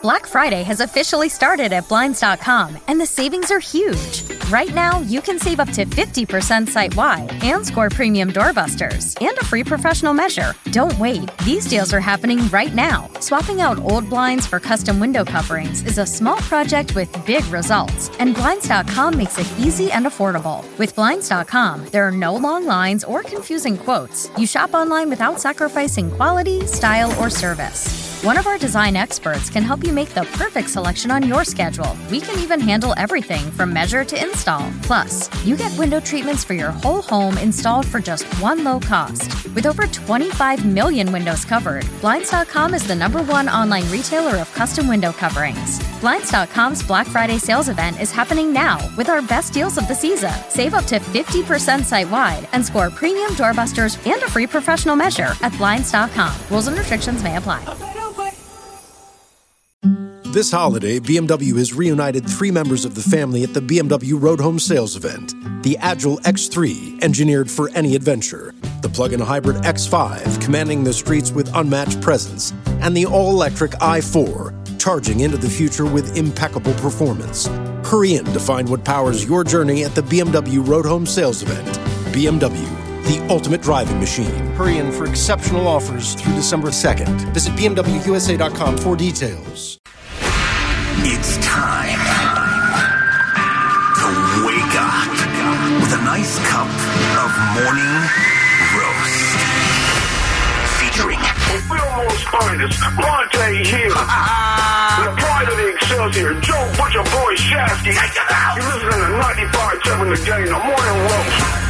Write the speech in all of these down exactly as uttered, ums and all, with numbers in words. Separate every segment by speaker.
Speaker 1: Black Friday has officially started at Blinds dot com, and the savings are huge. Right now, you can save up to fifty percent site-wide and score premium doorbusters and a free professional measure. Don't wait. These deals are happening right now. Swapping out old blinds for custom window coverings is a small project with big results, and Blinds dot com makes it easy and affordable. With Blinds dot com, there are no long lines or confusing quotes. You shop online without sacrificing quality, style, or service. One of our design experts can help you make the perfect selection on your schedule. We can even handle everything from measure to install. Plus, you get window treatments for your whole home installed for just one low cost. With over twenty-five million windows covered, Blinds dot com is the number one online retailer of custom window coverings. Blinds dot com's Black Friday sales event is happening now with our best deals of the season. Save up to fifty percent site-wide and score premium doorbusters and a free professional measure at Blinds dot com. Rules and restrictions may apply.
Speaker 2: This holiday, B M W has reunited three members of the family at the B M W Road Home Sales Event. The Agile X three, engineered for any adventure. The plug-in hybrid X five, commanding the streets with unmatched presence. And the all-electric i four, charging into the future with impeccable performance. Hurry in to find what powers your journey at the B M W Road Home Sales Event. B M W, the ultimate driving machine. Hurry in for exceptional offers through December second. Visit B M W U S A dot com for details.
Speaker 3: It's time to wake up with a nice cup of morning roast. Featuring
Speaker 4: the Fillmore's finest, Bonte here. The pride of the Excelsior, Joe Butcher Boy Shasky. You're listening to ninety-five point seven The Game, the morning roast.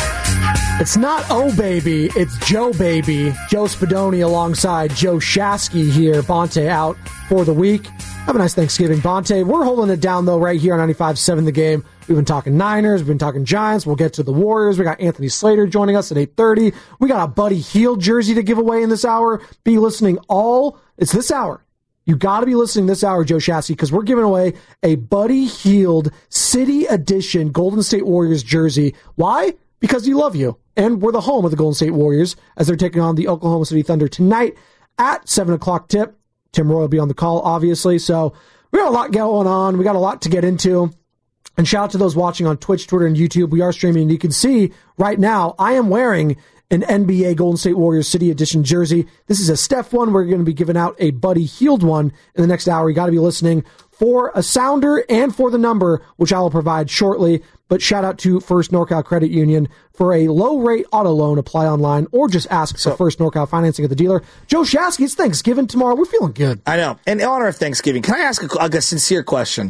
Speaker 5: It's not Oh Baby, it's Joe Baby. Joe Spadoni alongside Joe Shasky here. Bonte out for the week. Have a nice Thanksgiving, Bonte. We're holding it down, though, right here on ninety-five point seven The Game. We've been talking Niners. We've been talking Giants. We'll get to the Warriors. We got Anthony Slater joining us at eight thirty. We got a Buddy Hield jersey to give away in this hour. Be listening all. It's this hour. You got to be listening this hour, Joe Shasky, because we're giving away a Buddy Hield City Edition Golden State Warriors jersey. Why? Because you love you. And we're the home of the Golden State Warriors as they're taking on the Oklahoma City Thunder tonight at seven o'clock tip. Tim Roy will be on the call, obviously. So we got a lot going on. We got a lot to get into. And shout out to those watching on Twitch, Twitter, and YouTube. We are streaming, and you can see right now I am wearing an N B A Golden State Warriors City Edition jersey. This is a Steph one. We're going to be giving out a Buddy Hield one in the next hour. You got to be listening for a sounder and for the number, which I will provide shortly. But shout out to First NorCal Credit Union for a low-rate auto loan. Apply online or just ask so, for First NorCal financing at the dealer. Joe Shasky, it's Thanksgiving tomorrow. We're feeling good.
Speaker 6: I know. In honor of Thanksgiving, can I ask a, a sincere question?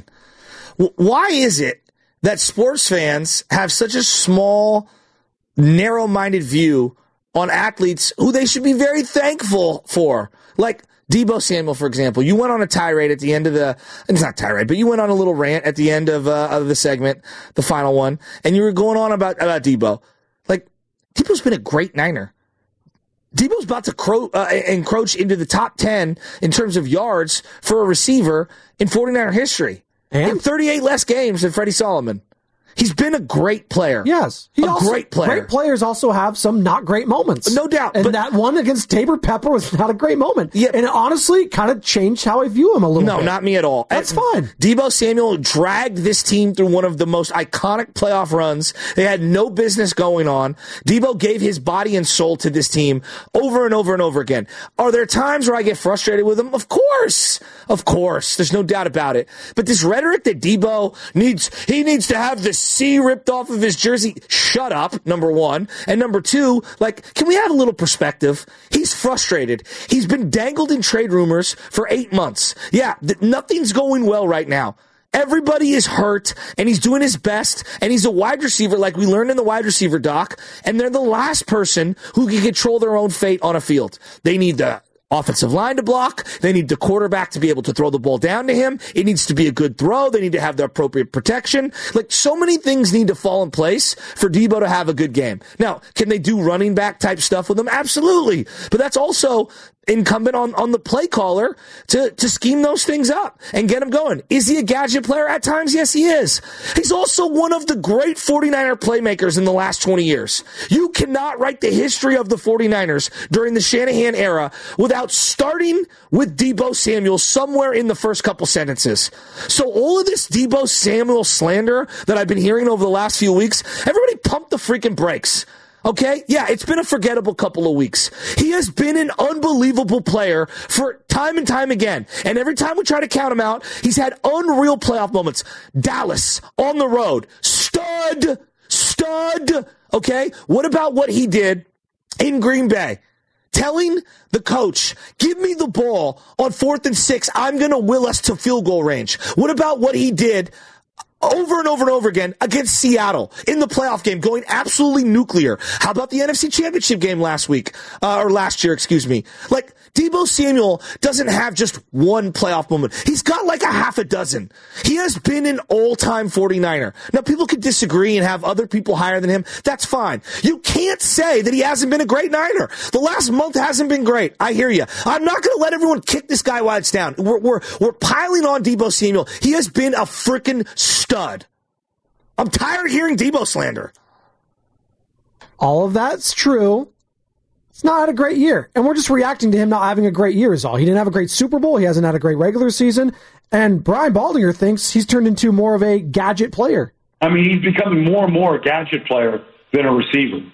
Speaker 6: Why is it that sports fans have such a small, narrow-minded view on athletes who they should be very thankful for? Like Deebo Samuel, for example. You went on a tirade at the end of the, it's not tirade, but you went on a little rant at the end of, uh, of the segment, the final one, and you were going on about, about Deebo. Like, Deebo's been a great Niner. Deebo's about to cro- uh, encroach into the top ten in terms of yards for a receiver in forty-niner history. And in thirty-eight less games than Freddie Solomon. He's been a great player.
Speaker 5: Yes. He
Speaker 6: a
Speaker 5: also,
Speaker 6: great player.
Speaker 5: Great players also have some not great moments.
Speaker 6: No doubt.
Speaker 5: And
Speaker 6: but
Speaker 5: that one against Tabor Pepper was not a great moment.
Speaker 6: Yeah.
Speaker 5: And it honestly kind of changed how I view him a little
Speaker 6: no,
Speaker 5: bit.
Speaker 6: No, not me at all.
Speaker 5: That's
Speaker 6: and
Speaker 5: fine.
Speaker 6: Deebo Samuel dragged this team through one of the most iconic playoff runs. They had no business going on. Deebo gave his body and soul to this team over and over and over again. Are there times where I get frustrated with him? Of course. Of course. There's no doubt about it. But this rhetoric that Deebo needs, he needs to have the C ripped off of his jersey. Shut up, number one. And number two, like, can we have a little perspective? He's frustrated. He's been dangled in trade rumors for eight months. Yeah, th- nothing's going well right now. Everybody is hurt, and he's doing his best, and he's a wide receiver like we learned in the wide receiver doc, and they're the last person who can control their own fate on a field. They need the offensive line to block. They need the quarterback to be able to throw the ball down to him. It needs to be a good throw. They need to have the appropriate protection. Like, so many things need to fall in place for Deebo to have a good game. Now, can they do running back type stuff with him? Absolutely. But that's also incumbent on, on the play caller to, to scheme those things up and get him going. Is he a gadget player? At times, yes, he is. He's also one of the great 49er playmakers in the last twenty years. You cannot write the history of the 49ers during the Shanahan era without starting with Deebo Samuel somewhere in the first couple sentences. So all of this Deebo Samuel slander that I've been hearing over the last few weeks, everybody pump the freaking brakes. Okay? Yeah, it's been a forgettable couple of weeks. He has been an unbelievable player for time and time again. And every time we try to count him out, he's had unreal playoff moments. Dallas, on the road, stud, stud. Okay? What about what he did in Green Bay? Telling the coach, give me the ball on fourth and six. I'm going to will us to field goal range. What about what he did over and over and over again against Seattle in the playoff game, going absolutely nuclear? How about the N F C Championship game last week, uh, or last year, excuse me? Like, Deebo Samuel doesn't have just one playoff moment. He's got like a half a dozen. He has been an all-time 49er. Now, people could disagree and have other people higher than him. That's fine. You can't say that he hasn't been a great Niner. The last month hasn't been great. I hear you. I'm not going to let everyone kick this guy while it's down. We're, we're, we're piling on Deebo Samuel. He has been a freaking stud. I'm tired of hearing Deebo slander.
Speaker 5: All of that's true. It's not had a great year. And we're just reacting to him not having a great year is all. He didn't have a great Super Bowl. He hasn't had a great regular season. And Brian Baldinger thinks he's turned into more of a gadget player.
Speaker 7: I mean, he's becoming more and more a gadget player than a receiver.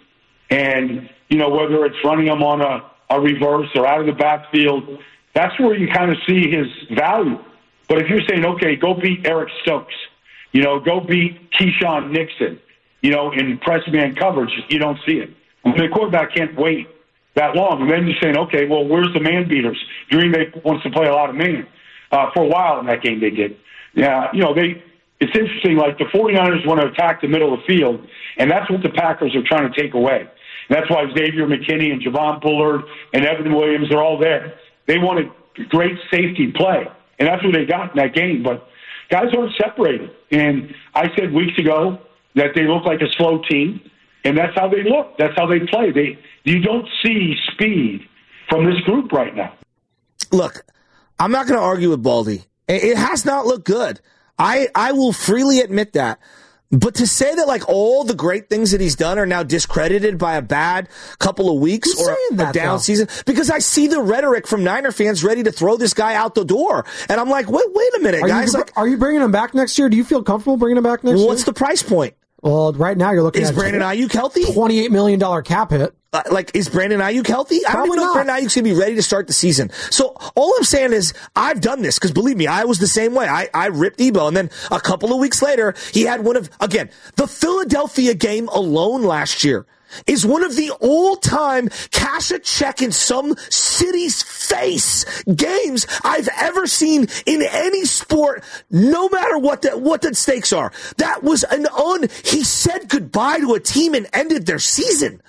Speaker 7: And, you know, whether it's running him on a, a reverse or out of the backfield, that's where you kind of see his value. But if you're saying, okay, go beat Eric Stokes, you know, go beat Keyshawn Nixon, you know, in press man coverage, you don't see it. I mean, the quarterback can't wait that long. And then you're saying, okay, well, where's the man beaters? Green Bay wants to play a lot of man. Uh, for a while in that game they did. Yeah, you know, they. It's interesting, like the 49ers want to attack the middle of the field, and that's what the Packers are trying to take away. And that's why Xavier McKinney and Javon Bullard and Evan Williams are all there. They want a great safety play, and that's what they got in that game. But guys aren't separated. And I said weeks ago that they look like a slow team, and that's how they look. That's how they play. They You don't see speed from this group right now.
Speaker 6: Look, I'm not going to argue with Baldy. It has not looked good. I, I will freely admit that. But to say that, like, all the great things that he's done are now discredited by a bad couple of weeks
Speaker 5: Who's
Speaker 6: or a
Speaker 5: that,
Speaker 6: down
Speaker 5: though?
Speaker 6: season, because I see the rhetoric from Niner fans ready to throw this guy out the door. And I'm like, wait, wait a minute,
Speaker 5: Are
Speaker 6: guys.
Speaker 5: you,
Speaker 6: Like,
Speaker 5: are you bringing him back next year? Do you feel comfortable bringing him back next
Speaker 6: well,
Speaker 5: year?
Speaker 6: what's the price point?
Speaker 5: Well, right now you're looking
Speaker 6: Is
Speaker 5: at
Speaker 6: Brandon Ayuk healthy?
Speaker 5: twenty-eight million dollars cap hit.
Speaker 6: Uh, like, is Brandon Ayuk healthy? I don't
Speaker 5: Probably
Speaker 6: even know
Speaker 5: not.
Speaker 6: if Brandon Ayuk's going to be ready to start the season. So all I'm saying is I've done this because, believe me, I was the same way. I, I ripped Deebo, and then a couple of weeks later, he had one of, again, the Philadelphia game alone last year is one of the all-time cash a check in some city's face games I've ever seen in any sport, no matter what the, what the stakes are. That was an un... He said goodbye to a team and ended their season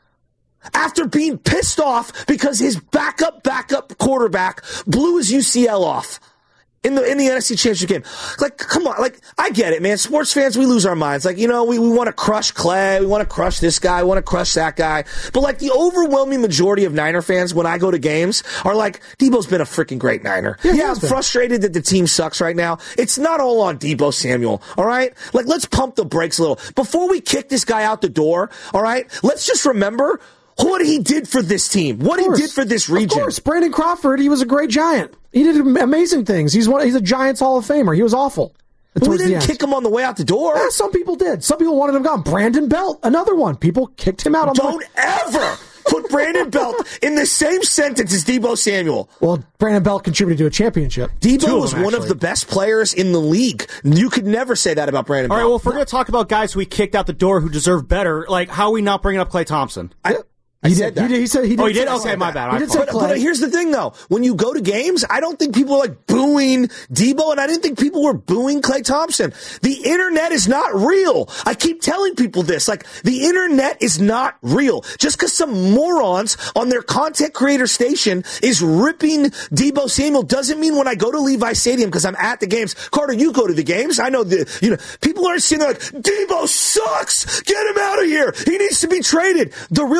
Speaker 6: after being pissed off because his backup, backup quarterback blew his U C L off in the in the N F C Championship game. Like, come on. Like, I get it, man. Sports fans, we lose our minds. Like, you know, we, we want to crush Clay. We want to crush this guy. We want to crush that guy. But, like, the overwhelming majority of Niner fans, when I go to games, are like, Deebo's been a freaking great Niner.
Speaker 5: Yeah, he
Speaker 6: Yeah,
Speaker 5: has
Speaker 6: I'm
Speaker 5: been.
Speaker 6: frustrated that the team sucks right now. It's not all on Deebo Samuel, all right? Like, let's pump the brakes a little. Before we kick this guy out the door, all right, let's just remember what he did for this team, what he
Speaker 5: course.
Speaker 6: did for this region.
Speaker 5: Of course, Brandon Crawford, he was a great Giant. He did amazing things. He's one. He's a Giants Hall of Famer. He was awful.
Speaker 6: But we
Speaker 5: towards the
Speaker 6: didn't
Speaker 5: end.
Speaker 6: kick him on the way out the door.
Speaker 5: Yeah, some people did. Some people wanted him gone. Brandon Belt, another one. People kicked him out on
Speaker 6: Don't
Speaker 5: the
Speaker 6: ever put Brandon Belt in the same sentence as Deebo Samuel.
Speaker 5: Well, Brandon Belt contributed to a championship.
Speaker 6: Deebo
Speaker 5: Two of
Speaker 6: was
Speaker 5: them,
Speaker 6: one of
Speaker 5: actually.
Speaker 6: the best players in the league. You could never say that about Brandon
Speaker 8: All right,
Speaker 6: Belt.
Speaker 8: well, if we're going to talk about guys we kicked out the door who deserve better, like, how are we not bringing up Klay Thompson?
Speaker 6: I, I
Speaker 5: He
Speaker 6: said
Speaker 5: did.
Speaker 6: that.
Speaker 5: He did. He said he did.
Speaker 8: Oh, he did?
Speaker 5: say
Speaker 8: Okay,
Speaker 5: that.
Speaker 8: my bad.
Speaker 5: He
Speaker 8: I
Speaker 5: did say
Speaker 6: But, but
Speaker 5: Clay.
Speaker 6: here's the thing, though. When you go to games, I don't think people are like booing Deebo, and I didn't think people were booing Klay Thompson. The internet is not real. I keep telling people this. Like, the internet is not real. Just because some morons on their content creator station is ripping Deebo Samuel doesn't mean when I go to Levi Stadium because I'm at the games. Carter, you go to the games. I know the, you know, people aren't sitting there like, Deebo sucks. Get him out of here. He needs to be traded. The real fans like,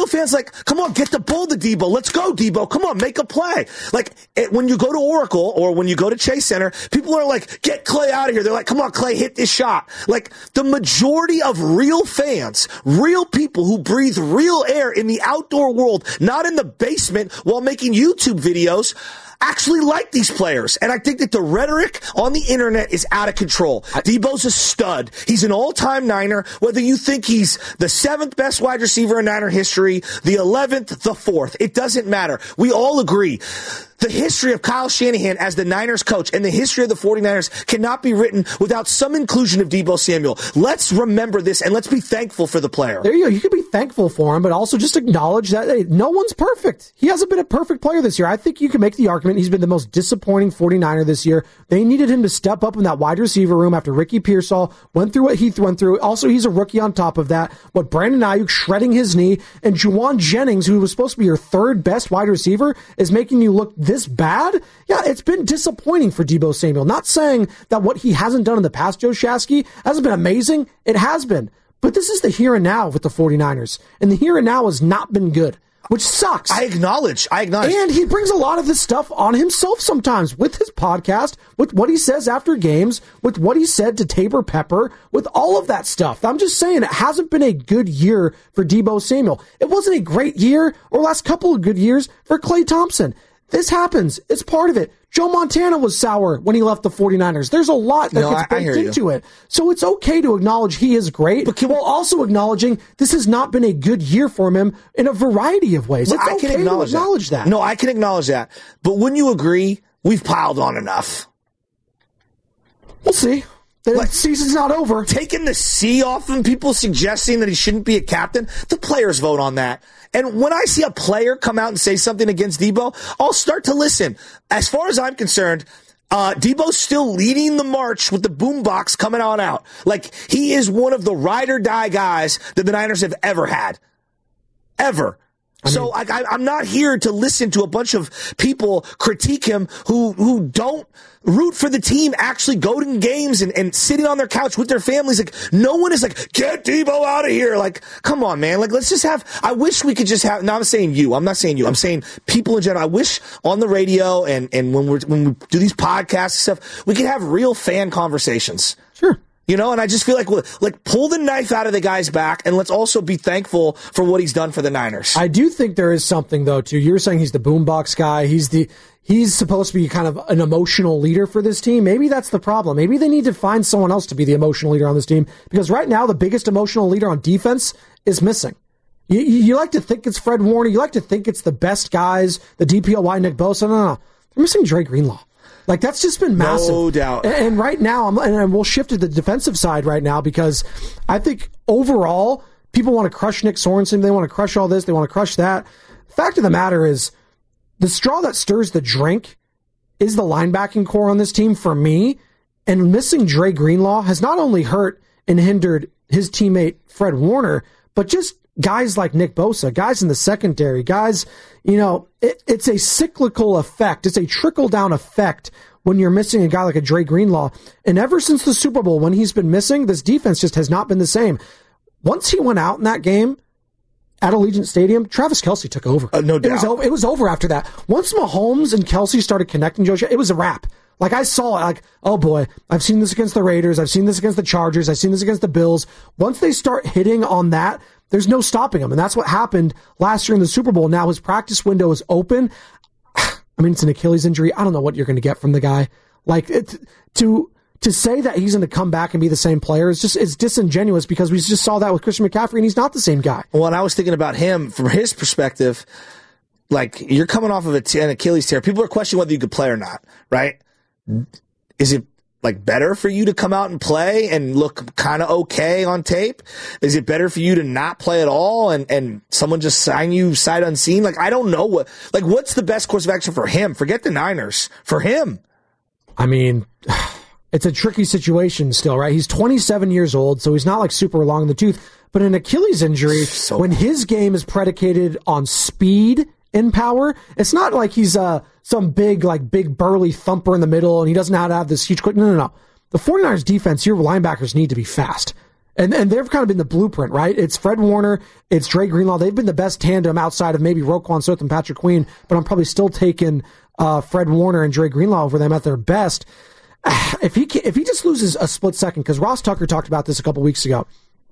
Speaker 6: Like, come on, get the ball to Debo. Let's go, Debo. Come on, make a play. Like, it, when you go to Oracle or when you go to Chase Center, people are like, get Clay out of here. They're like, come on, Clay, hit this shot. Like, the majority of real fans, real people who breathe real air in the outdoor world, not in the basement while making YouTube videos, actually like these players. And I think that the rhetoric on the internet is out of control. Debo's a stud. He's an all-time Niner. Whether you think he's the seventh best wide receiver in Niner history, the eleventh, the fourth, it doesn't matter. We all agree. The history of Kyle Shanahan as the Niners coach and the history of the 49ers cannot be written without some inclusion of Debo Samuel. Let's remember this, and let's be thankful for the player.
Speaker 5: There you go. You can be thankful for him, but also just acknowledge that hey, no one's perfect. He hasn't been a perfect player this year. I think you can make the argument he's been the most disappointing 49er this year. They needed him to step up in that wide receiver room after Ricky Pearsall went through what he went through. Also, he's a rookie on top of that. What Brandon Ayuk shredding his knee, and Juwan Jennings, who was supposed to be your third best wide receiver, is making you look this bad? Yeah, it's been disappointing for Debo Samuel. Not saying that what he hasn't done in the past, Joe Shasky, hasn't been amazing. It has been. But this is the here and now with the 49ers. And the here and now has not been good, which sucks.
Speaker 6: I acknowledge. I acknowledge.
Speaker 5: And he brings a lot of this stuff on himself sometimes with his podcast, with what he says after games, with what he said to Tabor Pepper, with all of that stuff. I'm just saying it hasn't been a good year for Debo Samuel. It wasn't a great year or last couple of good years for Klay Thompson. This happens. It's part of it. Joe Montana was sour when he left the 49ers. There's a lot that
Speaker 6: no,
Speaker 5: gets baked into you. it. So it's okay to acknowledge he is great, but while also acknowledging this has not been a good year for him in a variety of ways. It's
Speaker 6: I
Speaker 5: okay
Speaker 6: can acknowledge,
Speaker 5: to acknowledge that.
Speaker 6: that. No, I can acknowledge that. But wouldn't you agree we've piled on enough?
Speaker 5: We'll see. The
Speaker 6: like,
Speaker 5: season's not over.
Speaker 6: Taking the C off him, people suggesting that he shouldn't be a captain, the players vote on that. And when I see a player come out and say something against Debo, I'll start to listen. As far as I'm concerned, uh, Debo's still leading the march with the boombox coming on out. Like, he is one of the ride or die guys that the Niners have ever had. Ever. I mean, so I, I, I'm not here to listen to a bunch of people critique him who who don't root for the team, actually go to games and, and sitting on their couch with their families. Like, no one is like, get Debo out of here. Like, come on, man. Like, let's just have, I wish we could just have, now I'm saying you, I'm not saying you, I'm saying people in general. I wish on the radio and, and when we're, when we do these podcasts and stuff, we could have real fan conversations.
Speaker 5: Sure.
Speaker 6: You know, and I just feel like, like, pull the knife out of the guy's back, and let's also be thankful for what he's done for the Niners.
Speaker 5: I do think there is something, though, too. You're saying he's the boombox guy. He's the he's supposed to be kind of an emotional leader for this team. Maybe that's the problem. Maybe they need to find someone else to be the emotional leader on this team, because right now the biggest emotional leader on defense is missing. You, you like to think it's Fred Warner. You like to think it's the best guys, the D P O Y, Nick Bosa. No, no, no. They're missing Dre Greenlaw. Like, that's just been massive.
Speaker 6: No doubt.
Speaker 5: And, and right now, I'm, and we'll shift to the defensive side right now, because I think overall, people want to crush Nick Sorensen. They want to crush all this. They want to crush that. Fact of the matter is, the straw that stirs the drink is the linebacking core on this team for me. And missing Dre Greenlaw has not only hurt and hindered his teammate Fred Warner, but just guys like Nick Bosa, guys in the secondary, guys, you know, it, it's a cyclical effect. It's a trickle-down effect when you're missing a guy like a Dre Greenlaw. And ever since the Super Bowl, when he's been missing, this defense just has not been the same. Once he went out in that game at Allegiant Stadium, Travis Kelce took over.
Speaker 6: Uh, no doubt.
Speaker 5: It was, over, it was over after that. Once Mahomes and Kelce started connecting, Joe, it was a wrap. Like, I saw it, like, oh boy, I've seen this against the Raiders, I've seen this against the Chargers, I've seen this against the Bills. Once they start hitting on that, there's no stopping them. And that's what happened last year in the Super Bowl. Now his practice window is open. I mean, it's an Achilles injury. I don't know what you're going to get from the guy. Like, it, to to say that he's going to come back and be the same player is just it's disingenuous, because we just saw that with Christian McCaffrey, and he's not the same guy.
Speaker 6: Well, and I was thinking about him from his perspective. Like, you're coming off of an Achilles tear. People are questioning whether you could play or not, right? Is it like better for you to come out and play and look kind of okay on tape? Is it better for you to not play at all and, and someone just sign you sight unseen? Like, I don't know what, like, what's the best course of action for him? Forget the Niners. For him.
Speaker 5: I mean, it's a tricky situation still, right? He's twenty-seven years old, so he's not like super long in the tooth, but an Achilles injury, so when his game is predicated on speed and power, it's not like he's uh, some big, like big burly thumper in the middle and he doesn't know how to have this huge quick. No, no, no. The 49ers defense, your linebackers need to be fast. And and they've kind of been the blueprint, right? It's Fred Warner, it's Dre Greenlaw. They've been the best tandem outside of maybe Roquan Smith and Patrick Queen, but I'm probably still taking uh, Fred Warner and Dre Greenlaw over them at their best. If he can, if he just loses a split second, because Ross Tucker talked about this a couple weeks ago,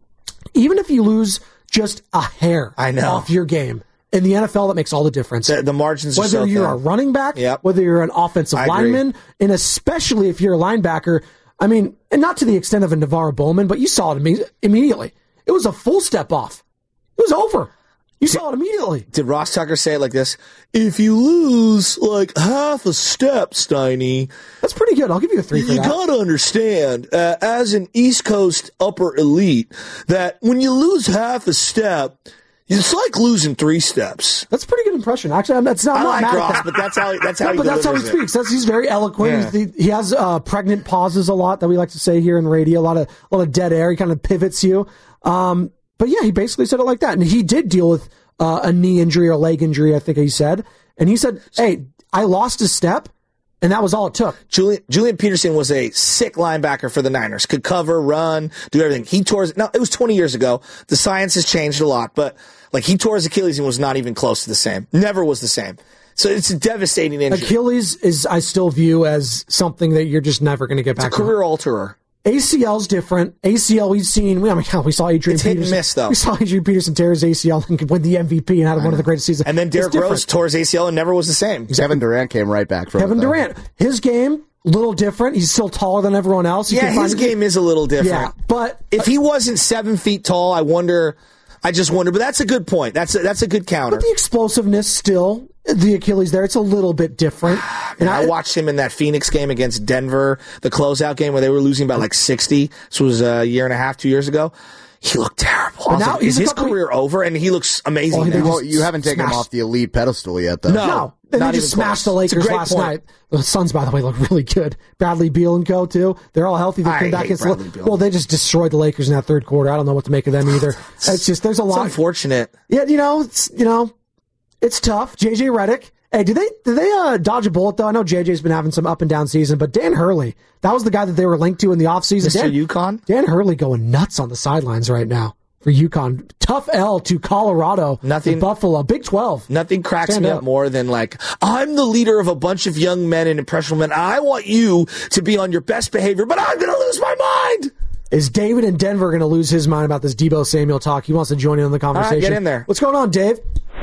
Speaker 5: even if you lose just a hair
Speaker 6: I know.
Speaker 5: off your game, in the N F L, that makes all the difference.
Speaker 6: The, the margins are
Speaker 5: whether
Speaker 6: so
Speaker 5: you're
Speaker 6: thin.
Speaker 5: a running back,
Speaker 6: Yep.
Speaker 5: whether you're an offensive
Speaker 6: I agree.
Speaker 5: lineman, and especially if you're a linebacker. I mean, and not to the extent of a Navarro Bowman, but you saw it imme- immediately. It was a full step off. It was over. You saw it immediately.
Speaker 6: Did Ross Tucker say it like this? If you lose like half a step, Steiny,
Speaker 5: That's pretty good. I'll give you a three for
Speaker 6: you
Speaker 5: that.
Speaker 6: gotta understand, uh, as an East Coast upper elite, that when you lose half a step, it's like losing three steps.
Speaker 5: That's a pretty good impression. Actually, I'm, that's not,
Speaker 6: I
Speaker 5: I'm not
Speaker 6: like
Speaker 5: mad
Speaker 6: Ross,
Speaker 5: at that.
Speaker 6: but that's how he, that's how
Speaker 5: No,
Speaker 6: he
Speaker 5: but that's how he
Speaker 6: delivers it.
Speaker 5: speaks. That's, he's very eloquent.
Speaker 6: Yeah.
Speaker 5: He's, he has uh, pregnant pauses a lot that we like to say here in radio. A lot of a lot of dead air. He kind of pivots you. Um, but yeah, he basically said it like that, and he did deal with uh, a knee injury or a leg injury, I think he said. And he said, "Hey, I lost a step, and that was all it took."
Speaker 6: Julian, Julian Peterson was a sick linebacker for the Niners. Could cover, run, do everything. He tore his, now it was twenty years ago. The science has changed a lot, but like he tore his Achilles and was not even close to the same. Never was the same. So it's a devastating injury.
Speaker 5: Achilles is I still view as something that you're just never going to get back.
Speaker 6: It's a career alterer.
Speaker 5: A C L's different. A C L we've seen. I mean, we saw Adrian
Speaker 6: It's hit and
Speaker 5: Peterson.
Speaker 6: miss, though.
Speaker 5: We saw Adrian Peterson tear his A C L and win the M V P and had one of the greatest seasons.
Speaker 6: And then Derrick
Speaker 5: It's different.
Speaker 6: Rose tore his A C L and never was the same.
Speaker 9: Kevin Durant came right back from
Speaker 5: Kevin
Speaker 9: it, though.
Speaker 5: Durant, his game little different. He's still taller than everyone else. He
Speaker 6: Yeah,
Speaker 5: can
Speaker 6: his
Speaker 5: find-
Speaker 6: game is a little different.
Speaker 5: Yeah, but
Speaker 6: if he wasn't seven feet tall, I wonder. I just wonder. But that's a good point. That's a, that's a good counter.
Speaker 5: but the explosiveness still, the Achilles there, it's a little bit different.
Speaker 6: And I, I watched him in that Phoenix game against Denver, the closeout game where they were losing by like sixty. This was a year and a half, two years ago. He looked terrible. I was
Speaker 5: now
Speaker 6: like,
Speaker 5: he's
Speaker 6: is
Speaker 5: a
Speaker 6: his
Speaker 5: couple-
Speaker 6: career over? And he looks amazing
Speaker 5: Well, he
Speaker 6: now.
Speaker 5: did
Speaker 9: Well, you haven't taken him
Speaker 5: Smash.
Speaker 9: off the elite pedestal yet, though.
Speaker 6: No.
Speaker 5: No, and
Speaker 6: not
Speaker 5: they just
Speaker 6: even
Speaker 5: smashed
Speaker 6: close.
Speaker 5: the
Speaker 6: It's a
Speaker 5: Lakers
Speaker 6: great
Speaker 5: last
Speaker 6: point.
Speaker 5: night. The Suns, by the way, look really good. Bradley Beal and co too. They're all healthy. They
Speaker 6: I
Speaker 5: came back
Speaker 6: hate
Speaker 5: against.
Speaker 6: Bradley
Speaker 5: the,
Speaker 6: Beal.
Speaker 5: well, they just destroyed the Lakers in that third quarter. I don't know what to make of them either. It's just there's a
Speaker 6: It's
Speaker 5: lot.
Speaker 6: unfortunate.
Speaker 5: Yeah, you know, it's you know, it's tough. J J Redick. Hey, did they did they uh, dodge a bullet though? I know J J's been having some up and down season, but Dan Hurley, that was the guy that they were linked to in the offseason.
Speaker 6: Mister
Speaker 5: Dan,
Speaker 6: UConn?
Speaker 5: Dan Hurley going nuts on the sidelines right now for UConn. Tough L to Colorado.
Speaker 6: Nothing-
Speaker 5: to Buffalo. Big twelve.
Speaker 6: Nothing cracks
Speaker 5: Stand
Speaker 6: me
Speaker 5: up.
Speaker 6: up more than like, I'm the leader of a bunch of young men and impressionable men. I want you to be on your best behavior, but I'm going to lose my mind.
Speaker 5: Is David in Denver going to lose his mind about this Debo Samuel talk? He wants to join in on the conversation.
Speaker 6: get in there.
Speaker 5: What's going on, Dave?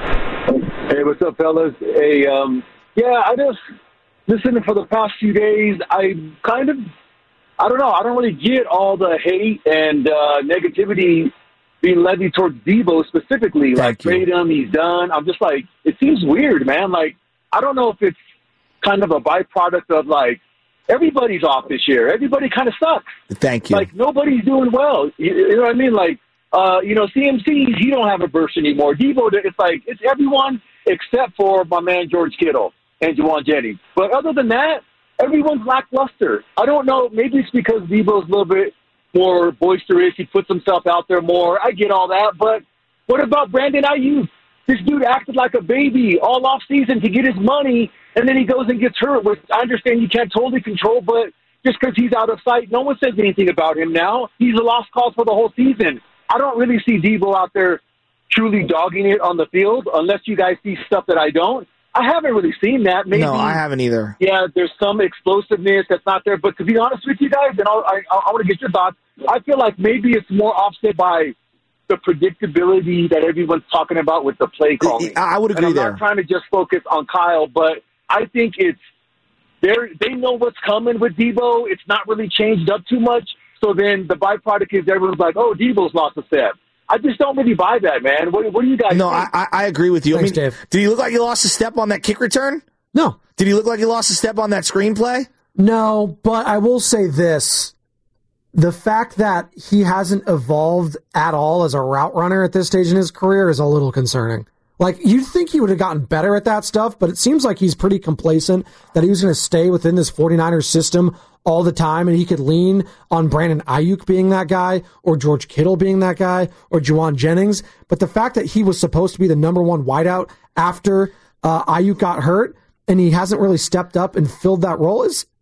Speaker 10: Hey, what's up, fellas? Hey, um, yeah, I just listening for the past few days. I kind of, I don't know, I don't really get all the hate and uh, negativity being levied towards Debo specifically.
Speaker 6: Thank
Speaker 10: like,
Speaker 6: you.
Speaker 10: trade him, he's done. I'm just like, it seems weird, man. Like, I don't know if it's kind of a byproduct of like everybody's off this year. Everybody kind of sucks.
Speaker 6: Thank you.
Speaker 10: Like, nobody's doing well. You, you know what I mean? Like, uh, you know, C M C, he don't have a burst anymore. Debo, it's like, it's everyone except for my man George Kittle and Juwan Jennings. But other than that, everyone's lackluster. I don't know. Maybe it's because Debo's a little bit more boisterous. He puts himself out there more. I get all that. But what about Brandon Ayuk? This dude acted like a baby all off season to get his money, and then he goes and gets hurt, which I understand you can't totally control, but just because he's out of sight, no one says anything about him now. He's a lost cause for the whole season. I don't really see Debo out there truly dogging it on the field, unless you guys see stuff that I don't. I haven't really seen that. Maybe,
Speaker 6: no, I haven't either.
Speaker 10: Yeah, there's some explosiveness that's not there. But to be honest with you guys, and I'll, I, I want to get your thoughts, I feel like maybe it's more offset by the predictability that everyone's talking about with the play calling.
Speaker 6: I would agree
Speaker 10: and I'm
Speaker 6: there.
Speaker 10: not trying to just focus on Kyle, but I think it's they're, they know what's coming with Debo. It's not really changed up too much. So then the byproduct is everyone's like, oh, Debo's lost a step. I just don't really buy that, man. What, what do you guys
Speaker 6: No,
Speaker 10: think?
Speaker 6: I, I agree with you.
Speaker 5: Thanks,
Speaker 6: I mean,
Speaker 5: Dave.
Speaker 6: did he look like he lost a step on that kick return?
Speaker 5: No.
Speaker 6: Did he look like he lost a step on that screenplay?
Speaker 5: No, but I will say this. The fact that he hasn't evolved at all as a route runner at this stage in his career is a little concerning. Like, you'd think he would have gotten better at that stuff, but it seems like he's pretty complacent that he was going to stay within this 49ers system all the time, and he could lean on Brandon Ayuk being that guy, or George Kittle being that guy, or Juwan Jennings. But the fact that he was supposed to be the number one wideout after uh, Ayuk got hurt, and he hasn't really stepped up and filled that role is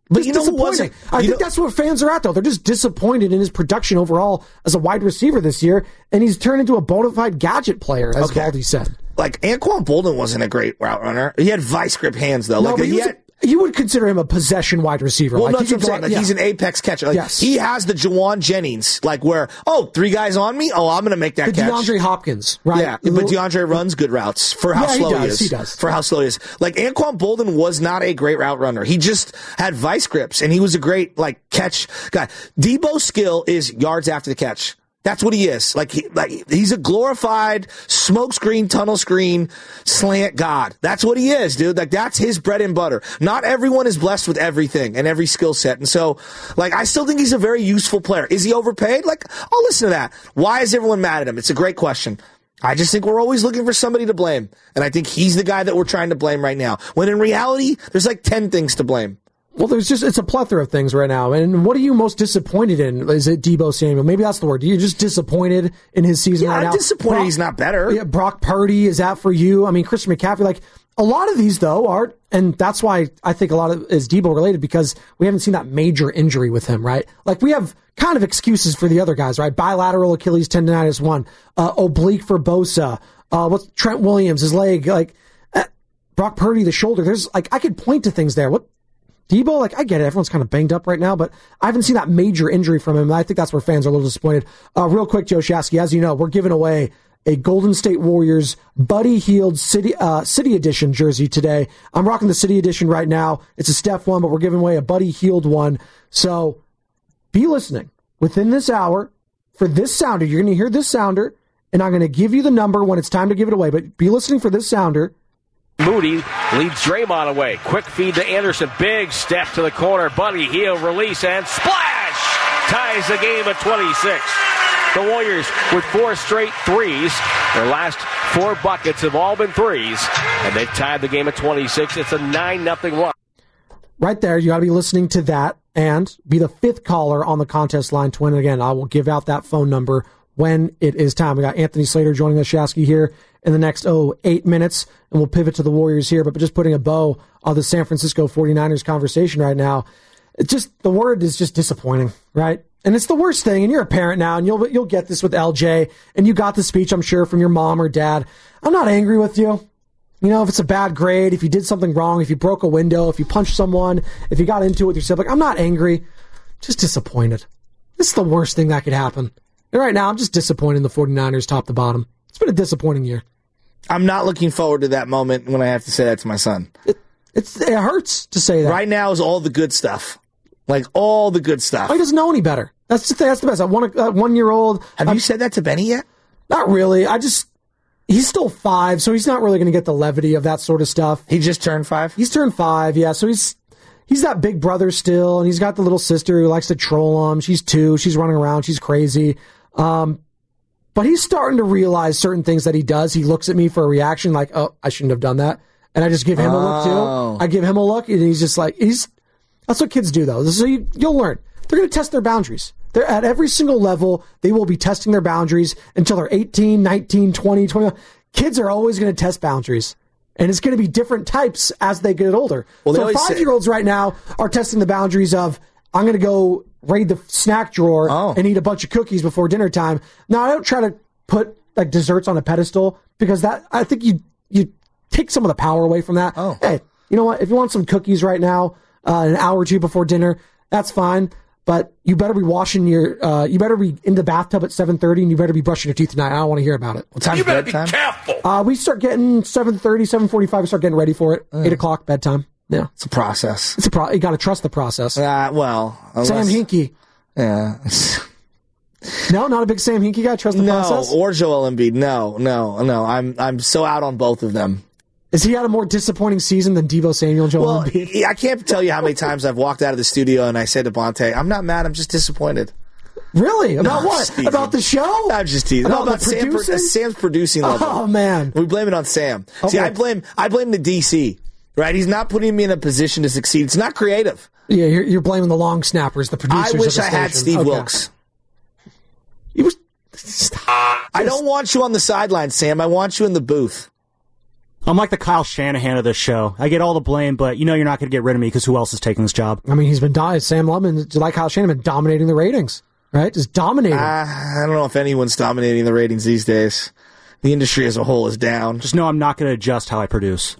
Speaker 6: But you know who wasn't?
Speaker 5: I
Speaker 6: you
Speaker 5: think
Speaker 6: know,
Speaker 5: that's what fans are at, though. They're just disappointed in his production overall as a wide receiver this year, and he's turned into a bona fide gadget player, as
Speaker 6: okay.
Speaker 5: Baldy said.
Speaker 6: Like, Anquan Boldin wasn't a great route runner. He had vice grip hands, though.
Speaker 5: No,
Speaker 6: like,
Speaker 5: but
Speaker 6: he
Speaker 5: he was
Speaker 6: had...
Speaker 5: a- You would consider him a possession wide receiver.
Speaker 6: Well,
Speaker 5: like,
Speaker 6: that's what I'm saying. Like,
Speaker 5: yeah.
Speaker 6: he's an apex catcher. Like,
Speaker 5: yes.
Speaker 6: He has the Jawan Jennings, like, where, oh, three guys on me? Oh, I'm going to make that
Speaker 5: the
Speaker 6: catch.
Speaker 5: DeAndre Hopkins, right?
Speaker 6: Yeah, but DeAndre runs good routes for how
Speaker 5: yeah,
Speaker 6: slow
Speaker 5: he, does,
Speaker 6: he is.
Speaker 5: he does.
Speaker 6: For how slow he is. Like, Anquan Boldin was not a great route runner. He just had vice grips, and he was a great, like, catch guy. Debo's skill is yards after the catch. That's what he is. Like, he, like he's a glorified smoke screen, tunnel screen, slant god. That's what he is, dude. Like, that's his bread and butter. Not everyone is blessed with everything and every skill set. And so, like, I still think he's a very useful player. Is he overpaid? Like, I'll listen to that. Why is everyone mad at him? It's a great question. I just think we're always looking for somebody to blame. And I think he's the guy that we're trying to blame right now. When in reality, there's like ten things to blame.
Speaker 5: Well, there's just, it's a plethora of things right now. And what are you most disappointed in? Is it Deebo Samuel? Maybe that's the word. You're just disappointed in his season
Speaker 6: yeah,
Speaker 5: right
Speaker 6: I'm
Speaker 5: now.
Speaker 6: disappointed
Speaker 5: Brock,
Speaker 6: he's not better.
Speaker 5: Yeah, Brock Purdy, is that for you? I mean, Christian McCaffrey, like, a lot of these, though, are, and that's why I think a lot of is Deebo related, because we haven't seen that major injury with him, right? Like, we have kind of excuses for the other guys, right? Bilateral Achilles tendonitis one, uh, oblique for Bosa, uh, what's Trent Williams, his leg, like, uh, Brock Purdy, the shoulder. There's, like, I could point to things there. What? Debo, like, I get it. Everyone's kind of banged up right now, but I haven't seen that major injury from him. I think that's where fans are a little disappointed. Uh, real quick, Joe Shasky, as you know, we're giving away a Golden State Warriors Buddy Hield City uh, City Edition jersey today. I'm rocking the City Edition right now. It's a Steph one, but we're giving away a Buddy Hield one. So be listening within this hour for this sounder. You're going to hear this sounder, and I'm going to give you the number when it's time to give it away, but be listening for this sounder.
Speaker 11: Moody leads Draymond away. Quick feed to Anderson. Big step to the corner. Buddy Hield release and splash! Ties the game at twenty-six. The Warriors with four straight threes. Their last four buckets have all been threes. And they've tied the game at twenty-six. It's a nine nothing run.
Speaker 5: Right there, you got to be listening to that and be the fifth caller on the contest line to win. Again, I will give out that phone number when it is time. We got Anthony Slater joining us, Shasky, here in the next, oh, eight minutes, and we'll pivot to the Warriors here, but just putting a bow on the San Francisco forty-niners conversation right now. It's just, the word is just disappointing, right? And it's the worst thing, and you're a parent now, and you'll you'll get this with L J, and you got the speech, I'm sure, from your mom or dad. I'm not angry with you. You know, if it's a bad grade, if you did something wrong, if you broke a window, if you punched someone, if you got into it with your sibling, I'm not angry, just disappointed. This is the worst thing that could happen. And right now, I'm just disappointed in the forty-niners top to bottom. It's been a disappointing year.
Speaker 6: I'm not looking forward to that moment when I have to say that to my son.
Speaker 5: It, it's, it hurts to say that.
Speaker 6: Right now is all the good stuff. Like, all the good stuff.
Speaker 5: Oh, he doesn't know any better. That's the, that's the best. I want a one-year-old.
Speaker 6: Have
Speaker 5: I'm,
Speaker 6: you said that to Benny yet?
Speaker 5: Not really. I just... He's still five, so he's not really going to get the levity of that sort of stuff.
Speaker 6: He just turned five?
Speaker 5: He's turned five, yeah. So he's he's that big brother still, and he's got the little sister who likes to troll him. She's two. She's running around. She's crazy. Um, but he's starting to realize certain things that he does. He looks at me for a reaction like, oh, I shouldn't have done that. And I just give him
Speaker 6: oh.
Speaker 5: a look, too. I give him a look, and he's just like, he's. That's what kids do, though. So you, you'll learn. They're going to test their boundaries. They're at every single level. They will be testing their boundaries until they're eighteen, nineteen, twenty, twenty-one. Kids are always going to test boundaries, and it's going to be different types as they get older.
Speaker 6: Well,
Speaker 5: so five-year-olds
Speaker 6: say-
Speaker 5: right now are testing the boundaries of, I'm going to go raid the snack drawer
Speaker 6: oh.
Speaker 5: and eat a bunch of cookies before dinner time. Now, I don't try to put like desserts on a pedestal because that I think you you take some of the power away from that.
Speaker 6: Oh.
Speaker 5: Hey, you know what? If you want some cookies right now, uh, an hour or two before dinner, that's fine. But you better be washing your, uh, you better be in the bathtub at seven thirty, and you better be brushing your teeth tonight. I don't want to hear about it.
Speaker 6: What time's
Speaker 11: you better
Speaker 6: bedtime?
Speaker 11: be careful.
Speaker 5: Uh, we start getting seven thirty, seven forty-five. We start getting ready for it.
Speaker 6: Mm.
Speaker 5: eight o'clock bedtime. Yeah.
Speaker 6: It's a process.
Speaker 5: It's a pro- you got to trust the process.
Speaker 6: Uh, well, unless,
Speaker 5: Sam Hinkie.
Speaker 6: Yeah.
Speaker 5: No, not a big Sam Hinkie guy. Trust the
Speaker 6: no,
Speaker 5: process?
Speaker 6: or Joel Embiid. No, no, no. I'm I'm so out on both of them.
Speaker 5: Has he had a more disappointing season than Deebo Samuel and Joel
Speaker 6: well,
Speaker 5: Embiid?
Speaker 6: I can't tell you how many times I've walked out of the studio and I said to Bonte, I'm not mad, I'm just disappointed.
Speaker 5: Really? About
Speaker 6: No,
Speaker 5: what?
Speaker 6: just teasing.
Speaker 5: About the show?
Speaker 6: I'm just teasing.
Speaker 5: About,
Speaker 6: no, about
Speaker 5: the
Speaker 6: Sam,
Speaker 5: producing?
Speaker 6: Sam's producing level.
Speaker 5: Oh, man.
Speaker 6: We blame it on Sam.
Speaker 5: Okay.
Speaker 6: See, I blame I blame the D C, right? He's not putting me in a position to succeed. It's not creative.
Speaker 5: Yeah, you're, you're blaming the long snappers, the producers.
Speaker 6: I wish
Speaker 5: of the
Speaker 6: I had
Speaker 5: station.
Speaker 6: Steve
Speaker 5: Okay.
Speaker 6: Wilkes.
Speaker 5: You was, stop.
Speaker 6: I don't want you on the sideline, Sam. I want you in the booth.
Speaker 8: I'm like the Kyle Shanahan of this show. I get all the blame, but you know you're not going to get rid of me because who else is taking this job?
Speaker 5: I mean, he's been do- Sam Lubman, like Kyle Shanahan, been dominating the ratings, right? Just dominating.
Speaker 6: Uh, I don't know if anyone's dominating the ratings these days. The industry as a whole is down.
Speaker 8: Just know I'm not going to adjust how I produce.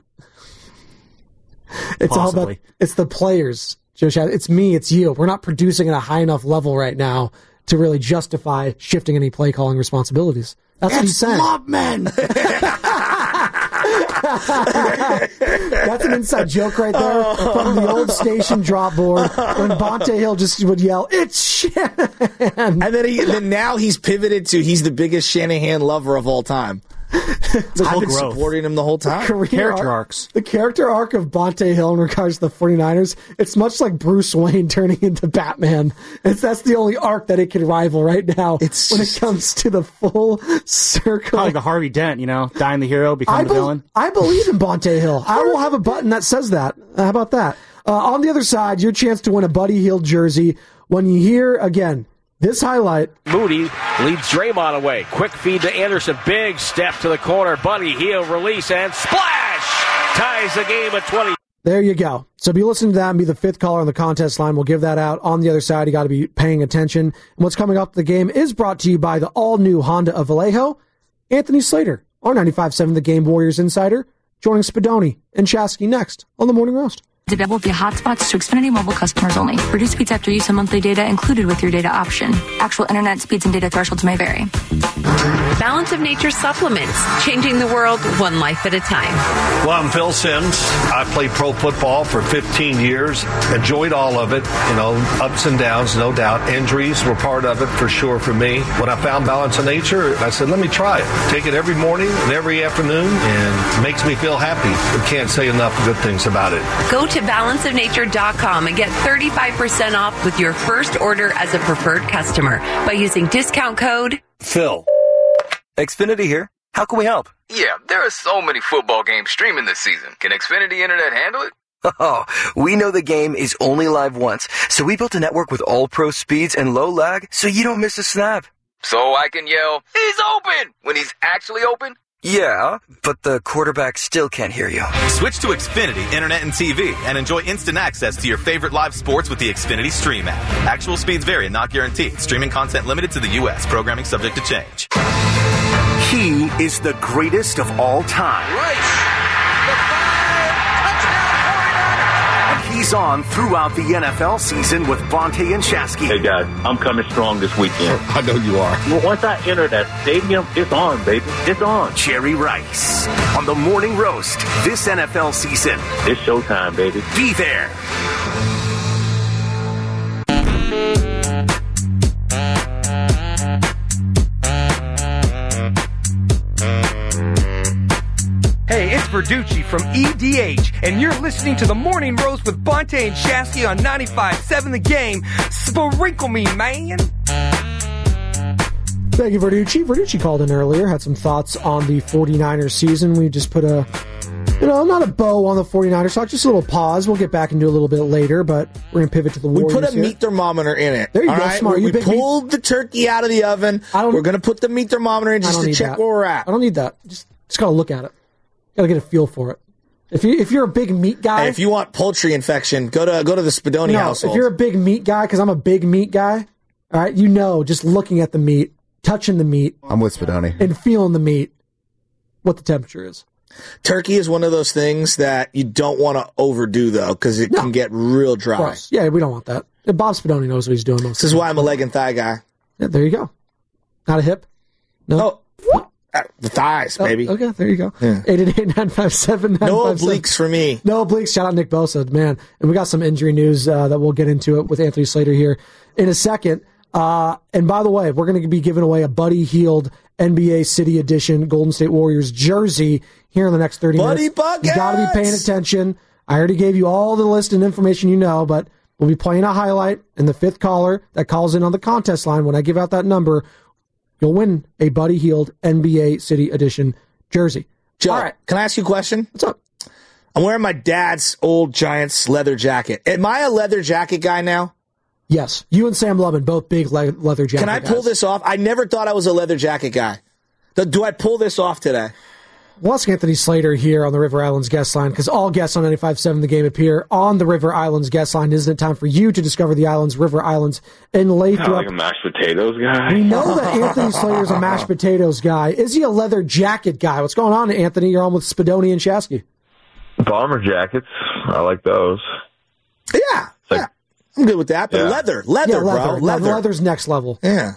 Speaker 5: It's Possibly. all about, it's the players, Joe Shad. It's me, it's you. We're not producing at a high enough level right now to really justify shifting any play calling responsibilities. That's it's what he's saying.
Speaker 8: Lubman!
Speaker 5: That's an inside joke right there oh. from the old station drop board when Bonte Hill just would yell, "It's Shanahan!"
Speaker 6: And then, he, then now he's pivoted to he's the biggest Shanahan lover of all time.
Speaker 8: The
Speaker 6: I've been
Speaker 8: growth.
Speaker 6: supporting him the whole time.
Speaker 5: The
Speaker 8: character
Speaker 5: arc,
Speaker 8: arcs.
Speaker 5: The character arc of Bonte Hill in regards to the 49ers, it's much like Bruce Wayne turning into Batman. It's, that's the only arc that it can rival right now
Speaker 6: it's
Speaker 5: when
Speaker 6: just,
Speaker 5: it comes to the full circle.
Speaker 8: Kind of like the Harvey Dent, you know, dying the hero, becoming the
Speaker 5: be-
Speaker 8: villain.
Speaker 5: I believe in Bonte Hill. I will have a button that says that. How about that? Uh, on the other side, your chance to win a Buddy Hield jersey when you hear, again, this highlight.
Speaker 11: Moody leads Draymond away. Quick feed to Anderson. Big step to the corner. Buddy Hield release and splash! Ties the game at twenty.
Speaker 5: There you go. So be listening to that and be the fifth caller on the contest line. We'll give that out. On the other side, you got to be paying attention. And what's coming up the game is brought to you by the all-new Honda of Vallejo. Anthony Slater, our ninety-five point seven The Game Warriors insider, joining Spadoni and Chasky next on the Morning Roast.
Speaker 12: Available via hotspots to Xfinity Mobile customers only. Reduced speeds after use of monthly data included with your data option. Actual internet speeds and data thresholds may vary.
Speaker 13: Balance of Nature supplements, changing the world one life at a time.
Speaker 14: Well, I'm Phil Simms. I played pro football for fifteen years. Enjoyed all of it. You know, ups and downs, no doubt. Injuries were part of it for sure for me. When I found Balance of Nature, I said, let me try it. Take it every morning and every afternoon, and it makes me feel happy. I can't say enough good things about it.
Speaker 13: Go to balance of nature dot com and get thirty-five percent off with your first order as a preferred customer by using discount code
Speaker 14: Phil.
Speaker 15: Xfinity here. How can we help? Yeah, there are so many football games streaming this season. Can Xfinity Internet handle it? Oh, we know the game is only live once, so we built a network with all-pro speeds and low lag so you don't miss a snap. So I can yell, "He's open!" when he's actually open? Yeah, but the quarterback still can't hear you.
Speaker 16: Switch to Xfinity Internet and T V and enjoy instant access to your favorite live sports with the Xfinity Stream app. Actual speeds vary and not guaranteed. Streaming content limited to the U S. Programming subject to change.
Speaker 3: He is the greatest of all time. And he's on throughout the N F L season with Bonte and Chasky.
Speaker 10: Hey, guys, I'm coming strong this weekend.
Speaker 6: I know you are.
Speaker 10: Well, once I enter that stadium, it's on, baby. It's on.
Speaker 3: Jerry Rice on the Morning Roast this N F L season.
Speaker 10: It's showtime, baby.
Speaker 3: Be there.
Speaker 17: Hey, it's Verducci from E D H, and you're listening to the Morning Roast with Bonte and Chasky on ninety-five point seven The Game. Sprinkle me, man.
Speaker 5: Thank you, Verducci. Verducci called in earlier, had some thoughts on the 49ers season. We just put a, you know, not a bow on the 49ers talk, just a little pause. We'll get back into a little bit later, but we're going to pivot to the Warriors.
Speaker 6: We put a
Speaker 5: here.
Speaker 6: meat thermometer in it.
Speaker 5: There you
Speaker 6: all
Speaker 5: go,
Speaker 6: right?
Speaker 5: smart.
Speaker 6: We,
Speaker 5: You
Speaker 6: we
Speaker 5: big
Speaker 6: pulled
Speaker 5: meat-
Speaker 6: the turkey out of the oven. We're going to put the meat thermometer in
Speaker 5: I
Speaker 6: just
Speaker 5: don't
Speaker 6: to
Speaker 5: need
Speaker 6: check
Speaker 5: that.
Speaker 6: where we're at.
Speaker 5: I don't need that. Just, just got to look at it. Got to get a feel for it. If you if you're a big meat guy,
Speaker 6: Hey, if you want poultry infection, go to go to the Spadoni
Speaker 5: no,
Speaker 6: household.
Speaker 5: if you're a big meat guy, because I'm a big meat guy, all right, you know, just looking at the meat, touching the meat,
Speaker 9: I'm with Spadoni,
Speaker 5: and feeling the meat, what the temperature is.
Speaker 6: Turkey is one of those things that you don't want to overdo, though, because it
Speaker 5: No.
Speaker 6: can get real dry.
Speaker 5: Gross. Yeah, we don't want that. And Bob Spadoni knows what he's doing. Most
Speaker 6: This is why I'm a leg and thigh guy.
Speaker 5: Yeah, there you go. Not a hip? No.
Speaker 6: Oh, uh, the thighs,
Speaker 5: Oh,
Speaker 6: baby.
Speaker 5: okay, there you go.
Speaker 6: Yeah.
Speaker 5: eight eight eight, nine five seven, nine
Speaker 6: No
Speaker 5: five seven.
Speaker 6: obliques for me.
Speaker 5: No obliques. Shout out Nick Bosa, man. And we got some injury news uh, that we'll get into it with Anthony Slater here in a second. Uh, and by the way, we're going to be giving away a Buddy Hield N B A City Edition Golden State Warriors jersey here in the next thirty
Speaker 6: Buddy
Speaker 5: minutes.
Speaker 6: Buckets!
Speaker 5: You got to be paying attention. I already gave you all the list and information you know, but we'll be playing a highlight, and the fifth caller that calls in on the contest line, when I give out that number, you'll win a Buddy Hield N B A City Edition jersey.
Speaker 6: Joe,
Speaker 5: All right.
Speaker 6: can I ask you a question?
Speaker 5: What's up?
Speaker 6: I'm wearing my dad's old Giants leather jacket. Am I a leather jacket guy now?
Speaker 5: Yes. You and Sam Lubman, both big le- leather jacket
Speaker 6: Can I pull
Speaker 5: guys.
Speaker 6: this off? I never thought I was a leather jacket guy. Do do I pull this off today?
Speaker 5: We'll ask Anthony Slater here on the River Islands guest line, because all guests on ninety-five point seven The Game appear on the River Islands guest line. Isn't it time for you to discover the islands, River Islands, in Lathrop?
Speaker 18: Kind of like a mashed potatoes guy.
Speaker 5: We know that Anthony Slater's a mashed potatoes guy. Is he a leather jacket guy? What's going on, Anthony? You're on with Spadoni and Shasky.
Speaker 18: Bomber jackets. I like those.
Speaker 6: Yeah.
Speaker 18: Like,
Speaker 6: yeah. I'm good with that. But
Speaker 18: yeah.
Speaker 6: leather. Leather,
Speaker 5: yeah, leather,
Speaker 6: bro. Leather.
Speaker 5: Leather's next level.
Speaker 6: Yeah.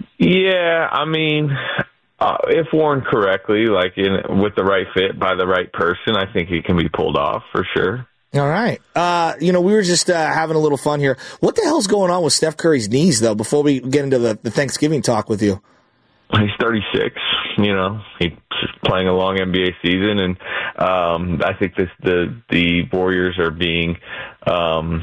Speaker 18: Yeah, I mean, uh, if worn correctly, like in with the right fit by the right person, I think it can be pulled off for sure.
Speaker 6: All right. Uh, you know, we were just uh, having a little fun here. What the hell's going on with Steph Curry's knees, though, before we get into the, the Thanksgiving talk with you?
Speaker 18: He's thirty-six, you know, he's playing a long N B A season, and um, I think this, the the Warriors are being um,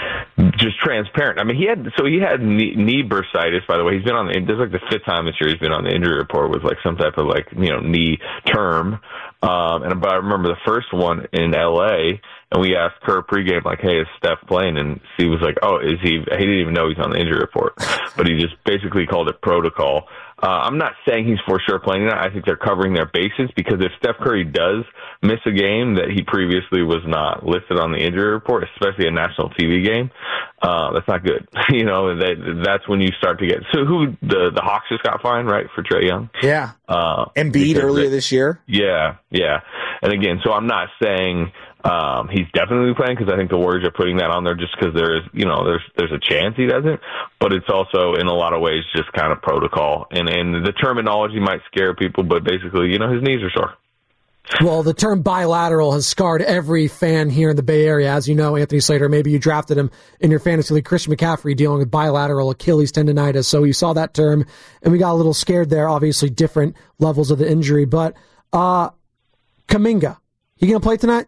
Speaker 18: just transparent. I mean, he had so he had knee, knee bursitis. By the way, he's been on the. This is like the fifth time this year he's been on the injury report with like some type of like you know knee term. Um, and but I remember the first one in L A, and we asked Kerr pregame like, "Hey, is Steph playing?" And he was like, "Oh, is he?" He didn't even know he's on the injury report, but he just basically called it protocol. Uh, I'm not saying he's for sure playing that. I think they're covering their bases, because if Steph Curry does miss a game that he previously was not listed on the injury report, especially a national T V game, uh, that's not good. You know, that, that's when you start to get. So who the the Hawks just got fined, right, for Trae Young?
Speaker 6: Yeah.
Speaker 18: Uh,
Speaker 6: Embiid earlier
Speaker 18: they,
Speaker 6: this year.
Speaker 18: Yeah, yeah. And again, so I'm not saying um, he's definitely playing, because I think the Warriors are putting that on there just because there is, you know, there's there's a chance he doesn't. But it's also in a lot of ways just kind of protocol, and and the terminology might scare people, but basically, you know, his knees are sore.
Speaker 5: Well, the term bilateral has scarred every fan here in the Bay Area. As you know, Anthony Slater, maybe you drafted him in your fantasy league. Christian McCaffrey dealing with bilateral Achilles tendonitis. So you saw that term, and we got a little scared there. Obviously, different levels of the injury. But uh, Kuminga, he going to play tonight?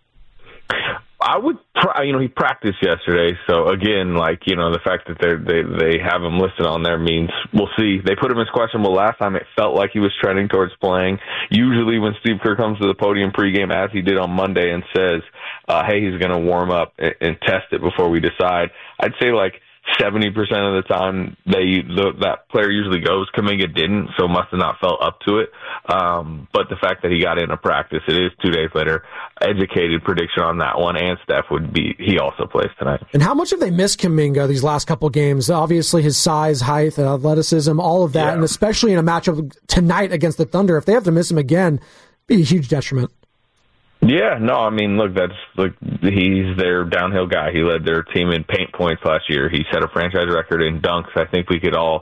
Speaker 18: I would, you know, he practiced yesterday, so again, like, you know, the fact that they they they have him listed on there means we'll see. They put him as questionable last time. It felt like he was trending towards playing. Usually, when Steve Kerr comes to the podium pregame, as he did on Monday, and says, uh, "Hey, he's going to warm up and, and test it before we decide," I'd say like seventy percent of the time they the, that player usually goes. Kuminga didn't, so must have not felt up to it. Um, but the fact that he got into practice, it is two days later. Educated prediction on that one, and Steph would be he also plays tonight.
Speaker 5: And how much have they missed Kuminga these last couple games? Obviously, his size, height, athleticism, all of that, yeah. And especially in a matchup tonight against the Thunder, if they have to miss him again, it'd be a huge detriment.
Speaker 18: Yeah, no, I mean, look, that's look, he's their downhill guy. He led their team in paint points last year. He set a franchise record in dunks. I think we could all,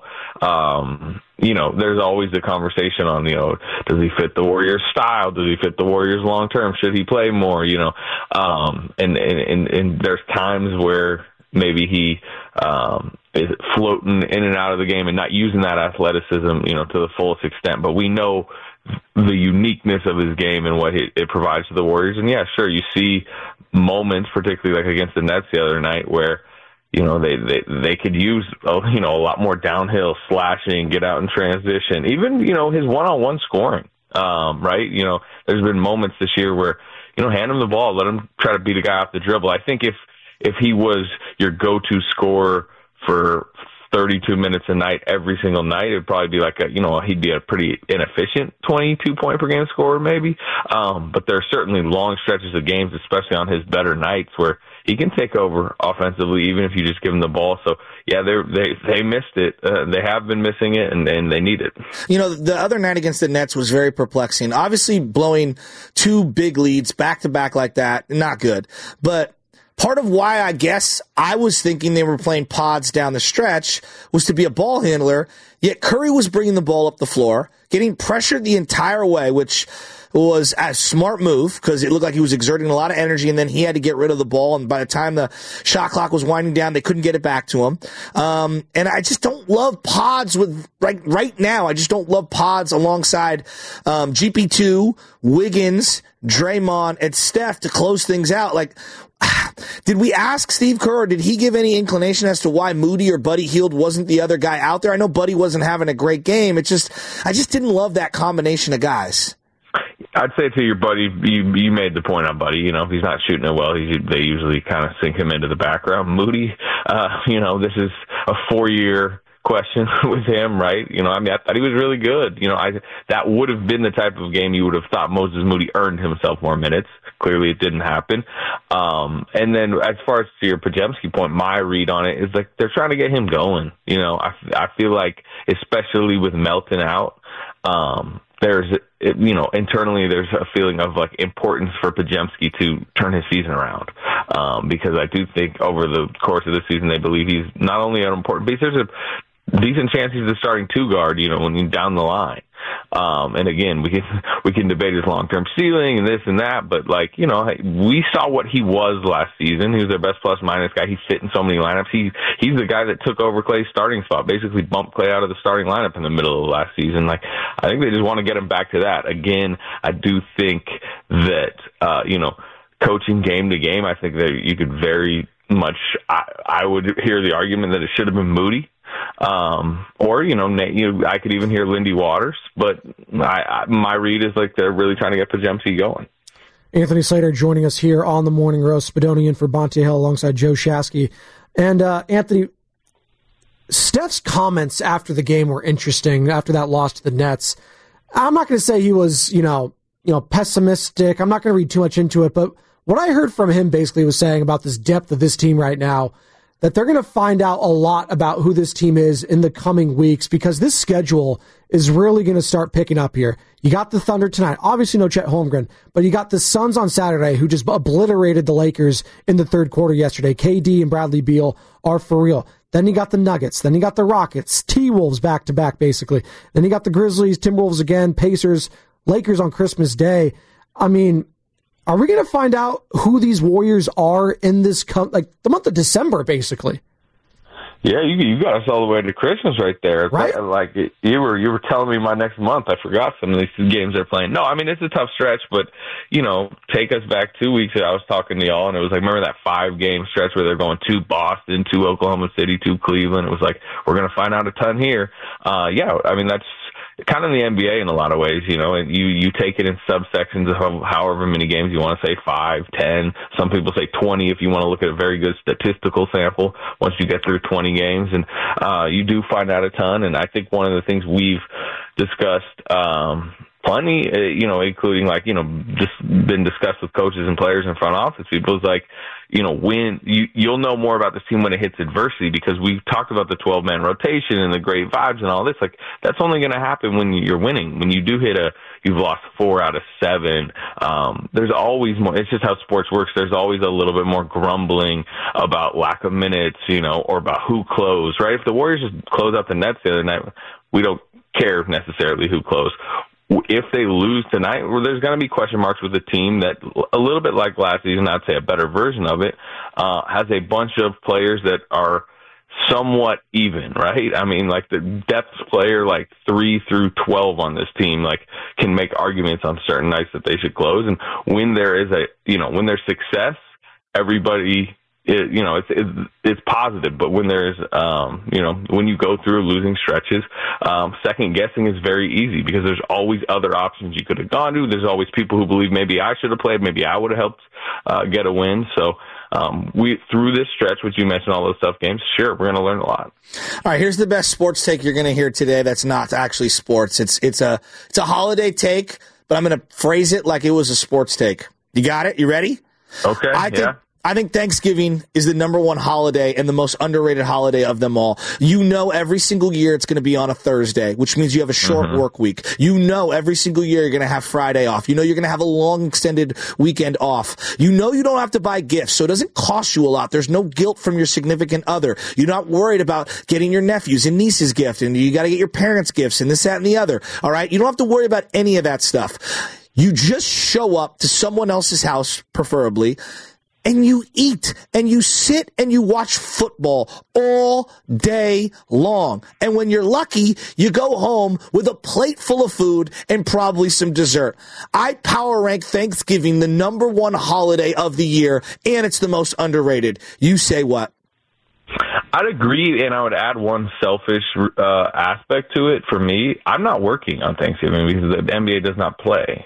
Speaker 18: um, you know, there's always the conversation on, you know, does he fit the Warriors style? Does he fit the Warriors long term? Should he play more? You know, um, and, and, and, and there's times where maybe he um, is floating in and out of the game and not using that athleticism, you know, to the fullest extent. But we know the uniqueness of his game and what it, it provides to the Warriors. And yeah, sure, you see moments, particularly like against the Nets the other night, where, you know, they, they, they could use, you know, a lot more downhill slashing, get out in transition, even, you know, his one-on-one scoring, um, right? You know, there's been moments this year where, you know, hand him the ball, let him try to beat a guy off the dribble. I think if, if he was your go-to scorer for thirty-two minutes a night every single night, it'd probably be like a, you know, he'd be a pretty inefficient twenty-two point per game scorer maybe. Um, but there are certainly long stretches of games, especially on his better nights, where he can take over offensively, even if you just give him the ball. So yeah, they they they missed it. Uh, they have been missing it, and, and they need it.
Speaker 6: You know, the other night against the Nets was very perplexing. Obviously, blowing two big leads back to back like that, not good. But part of why I guess I was thinking they were playing pods down the stretch was to be a ball handler, yet Curry was bringing the ball up the floor, getting pressured the entire way, which was a smart move because it looked like he was exerting a lot of energy, and then he had to get rid of the ball, and by the time the shot clock was winding down, they couldn't get it back to him. Um, and I just don't love pods with right, right now. I just don't love pods alongside um, G P two, Wiggins, Draymond, and Steph to close things out. Like, did we ask Steve Kerr, or did he give any inclination as to why Moody or Buddy Hield wasn't the other guy out there? I know Buddy wasn't having a great game. It's just, I just didn't love that combination of guys.
Speaker 18: I'd say to your buddy, you, you made the point on Buddy. You know, if he's not shooting it well, he's, they usually kind of sink him into the background. Moody, uh, you know, this is a four-year question with him, right? You know, I mean, I thought he was really good. You know, I that would have been the type of game you would have thought Moses Moody earned himself more minutes. Clearly, it didn't happen. Um, and then, as far as to your Podziemski point, my read on it is like they're trying to get him going. You know, I I feel like, especially with Melton out, um, there's you know internally there's a feeling of like importance for Podziemski to turn his season around, um, because I do think over the course of the season they believe he's not only an important piece. There's a decent chance he's the starting two guard, you know, when he's down the line. Um, and again, we can we can debate his long term ceiling and this and that, but like you know, we saw what he was last season. He was their best plus minus guy. He fit in so many lineups. He he's the guy that took over Clay's starting spot, basically bumped Clay out of the starting lineup in the middle of last season. Like I think they just want to get him back to that. Again, I do think that uh, you know, coaching game to game, I think that you could very much. I, I would hear the argument that it should have been Moody. Um, or, you know, you, I could even hear Lindy Waters, but I, I, my read is like they're really trying to get Podziemski going.
Speaker 5: Anthony Slater joining us here on the Morning Roast. Spadoni in for Bonte Hill alongside Joe Shasky. And, uh, Anthony, Steph's comments after the game were interesting, after that loss to the Nets. I'm not going to say he was, you know, you know, pessimistic. I'm not going to read too much into it, but what I heard from him basically was saying about this depth of this team right now, that they're going to find out a lot about who this team is in the coming weeks because this schedule is really going to start picking up here. You got the Thunder tonight. Obviously no Chet Holmgren, but you got the Suns on Saturday who just obliterated the Lakers in the third quarter yesterday. K D and Bradley Beal are for real. Then you got the Nuggets. Then you got the Rockets. T-Wolves back-to-back, basically. Then you got the Grizzlies, Timberwolves again, Pacers, Lakers on Christmas Day. I mean, are we going to find out who these Warriors are in this, com- like, the month of December, basically?
Speaker 18: Yeah, you you got us all the way to Christmas right there.
Speaker 5: Right?
Speaker 18: Like, like you were you were telling me my next month. I forgot some of these games they're playing. No, I mean, it's a tough stretch, but, you know, take us back two weeks ago. I was talking to y'all, and it was like, remember that five-game stretch where they're going to Boston, to Oklahoma City, to Cleveland? It was like, we're going to find out a ton here. Uh, yeah, I mean, that's kind of the N B A in a lot of ways, you know, and you, you take it in subsections of however many games you want to say, five, ten. Some people say twenty if you want to look at a very good statistical sample once you get through twenty games. And uh, you do find out a ton. And I think one of the things we've discussed um, plenty, uh, you know, including like, you know, just been discussed with coaches and players and front office people is like, you know, when you, you'll know more about this team when it hits adversity because we've talked about the twelve-man rotation and the great vibes and all this. Like, that's only going to happen when you're winning. When you do hit a, you've lost four out of seven, um, there's always more. It's just how sports works. There's always a little bit more grumbling about lack of minutes, you know, or about who closed, right? If the Warriors just close out the Nets the other night, we don't care necessarily who closed. If they lose tonight, well, there's going to be question marks with a team that, a little bit like last season, I'd say a better version of it, uh, has a bunch of players that are somewhat even, right? I mean, like the depth player, like three through twelve on this team, like can make arguments on certain nights that they should close. And when there is a, you know, when there's success, everybody, it, you know, it's, it's it's positive. But when there's, um, you know, when you go through losing stretches, um, second guessing is very easy because there's always other options you could have gone to. There's always people who believe maybe I should have played, maybe I would have helped uh, get a win. So um, we through this stretch, which you mentioned, all those tough games, sure, we're going to learn a lot.
Speaker 6: All right, here's the best sports take you're going to hear today. That's not actually sports. It's it's a it's a holiday take, but I'm going to phrase it like it was a sports take. You got it? You ready?
Speaker 18: Okay.
Speaker 6: I think,
Speaker 18: yeah.
Speaker 6: I think Thanksgiving is the number one holiday and the most underrated holiday of them all. You know every single year it's going to be on a Thursday, which means you have a short mm-hmm. work week. You know every single year you're going to have Friday off. You know you're going to have a long extended weekend off. You know you don't have to buy gifts, so it doesn't cost you a lot. There's no guilt from your significant other. You're not worried about getting your nephews and nieces gifts, and you got to get your parents gifts and this, that, and the other. All right? You don't have to worry about any of that stuff. You just show up to someone else's house, preferably, and you eat, and you sit, and you watch football all day long. And when you're lucky, you go home with a plate full of food and probably some dessert. I power rank Thanksgiving the number one holiday of the year, and it's the most underrated. You say what?
Speaker 18: I'd agree, and I would add one selfish uh, aspect to it. For me, I'm not working on Thanksgiving because the N B A does not play.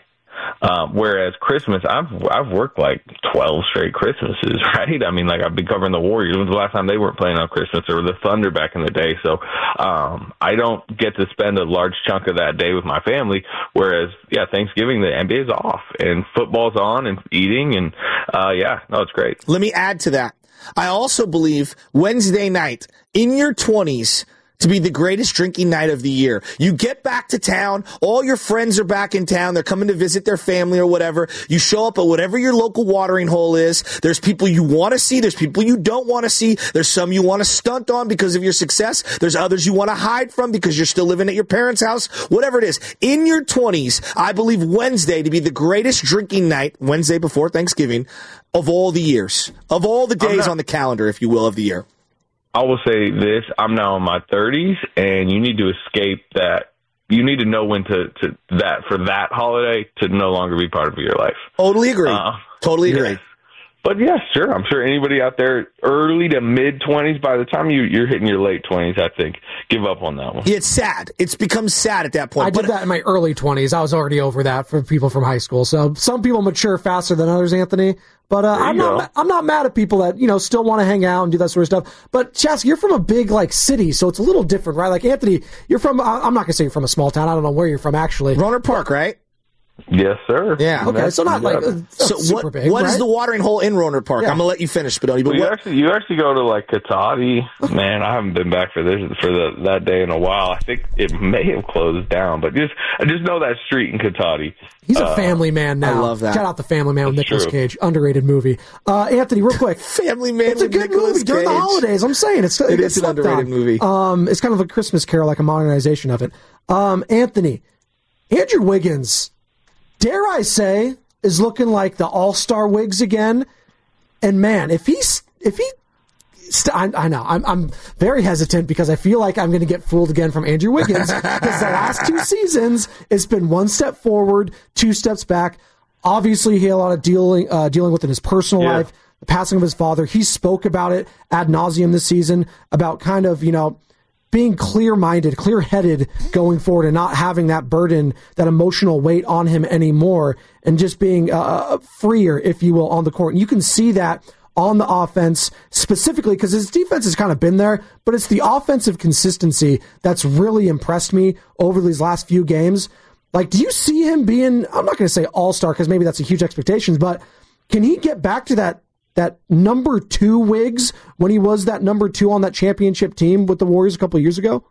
Speaker 18: Um, whereas Christmas, I've I've worked like twelve straight Christmases, right? I mean, like I've been covering the Warriors. When was the last time they weren't playing on Christmas, or the Thunder back in the day? So um, I don't get to spend a large chunk of that day with my family. Whereas, yeah, Thanksgiving, the N B A's off and football's on and eating, and uh, yeah, no, it's great.
Speaker 6: Let me add to that. I also believe Wednesday night in your twenties to be the greatest drinking night of the year. You get back to town, all your friends are back in town, they're coming to visit their family or whatever. You show up at whatever your local watering hole is. There's people you want to see, there's people you don't want to see. There's some you want to stunt on because of your success. There's others you want to hide from because you're still living at your parents' house. Whatever it is. In your twenties, I believe Wednesday to be the greatest drinking night, Wednesday before Thanksgiving, of all the years. Of all the days not- on the calendar, if you will, of the year.
Speaker 18: I will say this, I'm now in my thirties, and you need to escape that. You need to know when to, to that for that holiday to no longer be part of your life.
Speaker 6: Totally agree. Uh, totally agree.
Speaker 18: Yeah. But, yeah, sure. I'm sure anybody out there early to mid-twenties, by the time you, you're hitting your late twenties, I think, give up on that one.
Speaker 6: Yeah, it's sad. It's become sad at that point.
Speaker 5: I did that in my early twenties. I was already over that for people from high school. So some people mature faster than others, Anthony. But uh, I'm
Speaker 18: go.
Speaker 5: not I'm not mad at people that, you know, still want to hang out and do that sort of stuff. But, Chas, you're from a big, like, city, so it's a little different, right? Like, Anthony, you're from, I'm not going to say you're from a small town. I don't know where you're from, actually.
Speaker 6: Rohnert Park, right?
Speaker 18: Yes, sir.
Speaker 6: Yeah.
Speaker 5: Okay, so not like uh,
Speaker 6: so
Speaker 5: super
Speaker 6: what,
Speaker 5: big.
Speaker 6: What
Speaker 5: right?
Speaker 6: is the watering hole in Rohnert Park?
Speaker 5: Yeah.
Speaker 6: I'm gonna let you finish, Spadoni. But
Speaker 18: well, you
Speaker 6: what,
Speaker 18: actually you actually go to like Cotati. Man, I haven't been back for this for the that day in a while. I think it may have closed down, but just I just know that street in Cotati.
Speaker 5: He's a
Speaker 18: uh,
Speaker 5: family man now.
Speaker 6: I love that.
Speaker 5: Shout out the Family Man with Nicolas
Speaker 18: true.
Speaker 5: Cage. Underrated movie. Uh, Anthony, real quick.
Speaker 6: Family Man
Speaker 5: it's
Speaker 6: with
Speaker 5: a good
Speaker 6: Nicolas
Speaker 5: movie during
Speaker 6: Cage.
Speaker 5: the holidays. I'm saying it's
Speaker 6: It
Speaker 5: it
Speaker 6: is an underrated
Speaker 5: on.
Speaker 6: movie.
Speaker 5: Um, it's kind of a Christmas Carol, like a modernization of it. Um, Anthony, Andrew Wiggins, dare I say, is looking like the all-star Wiggs again. And man, if he's if he, st- I, I know I'm I'm very hesitant because I feel like I'm going to get fooled again from Andrew Wiggins because the last two seasons it's been one step forward, two steps back. Obviously, he had a lot of dealing uh, dealing with in his personal
Speaker 18: Yeah.
Speaker 5: life, the passing of his father. He spoke about it ad nauseum this season about kind of you know. being clear-minded, clear-headed going forward and not having that burden, that emotional weight on him anymore and just being uh, freer, if you will, on the court. And you can see that on the offense specifically because his defense has kind of been there, but it's the offensive consistency that's really impressed me over these last few games. Like, do you see him being, I'm not going to say all-star because maybe that's a huge expectation, but can he get back to that that number two Wiggs when he was that number two on that championship team with the Warriors a couple of years ago?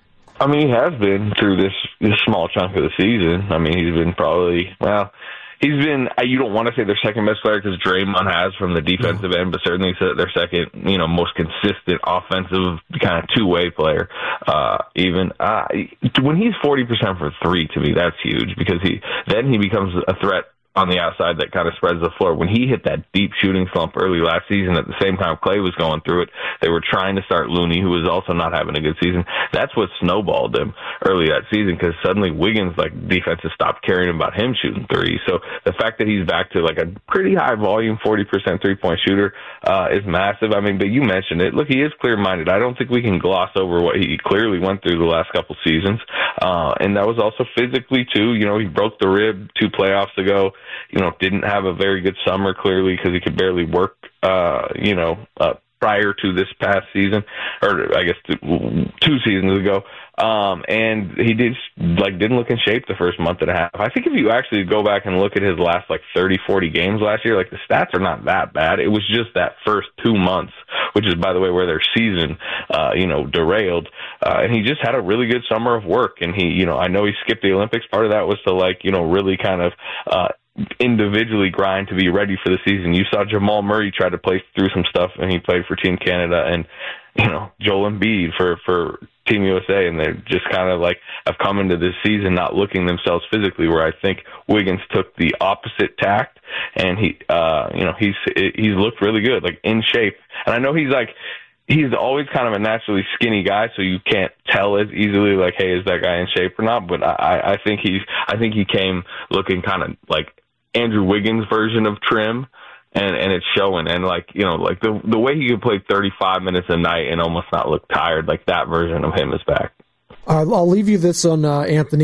Speaker 18: I mean, he has been through this, this small chunk of the season. I mean, he's been probably, well, he's been, you don't want to say their second best player because Draymond has from the defensive end, but certainly their second, you know, most consistent offensive kind of two-way player. Uh, even, uh, when he's forty percent for three, to me, that's huge because he, then he becomes a threat on the outside that kind of spreads the floor. When he hit that deep shooting slump early last season, at the same time Clay was going through it, they were trying to start Looney, who was also not having a good season. That's what snowballed him early that season because suddenly Wiggins, like, defenses stopped caring about him shooting threes. So the fact that he's back to, like, a pretty high volume, forty percent three-point shooter uh, is massive. I mean, but you mentioned it. Look, he is clear-minded. I don't think we can gloss over what he clearly went through the last couple seasons. Uh, and that was also physically, too. You know, he broke the rib two playoffs ago. You know, didn't have a very good summer, clearly, because he could barely work, uh, you know, uh, prior to this past season, or I guess two, two seasons ago. Um, and he did, like, didn't look in shape the first month and a half. I think if you actually go back and look at his last, like, thirty, forty games last year, like, the stats are not that bad. It was just that first two months, which is, by the way, where their season, uh, you know, derailed. Uh, and he just had a really good summer of work. And he, you know, I know he skipped the Olympics. Part of that was to, like, you know, really kind of, uh, individually grind to be ready for the season. You saw Jamal Murray try to play through some stuff, and he played for Team Canada, and, you know, Joel Embiid for, for Team U S A, and they just kind of, like, have come into this season not looking themselves physically, where I think Wiggins took the opposite tact, and he, uh, you know, he's, he's looked really good, like, in shape. And I know he's, like, he's always kind of a naturally skinny guy, so you can't tell as easily, like, hey, is that guy in shape or not? But I, I think he's, I think he came looking kind of like Andrew Wiggins' version of trim, and and it's showing. And, like, you know, like the the way he could play thirty-five minutes a night and almost not look tired, like that version of him is back.
Speaker 5: Uh, I'll leave you this on uh, Anthony.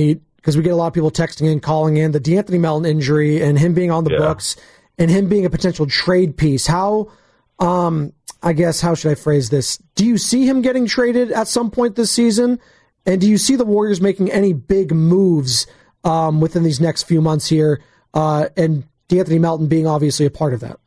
Speaker 5: because we get a lot of people texting in, calling in, the DeAnthony Melton injury and him being on the yeah. books and him being a potential trade piece. How, um, I guess, how should I phrase this? Do you see him getting traded at some point this season? And do you see the Warriors making any big moves um, within these next few months here? Uh, and DeAnthony Melton being obviously a part of that.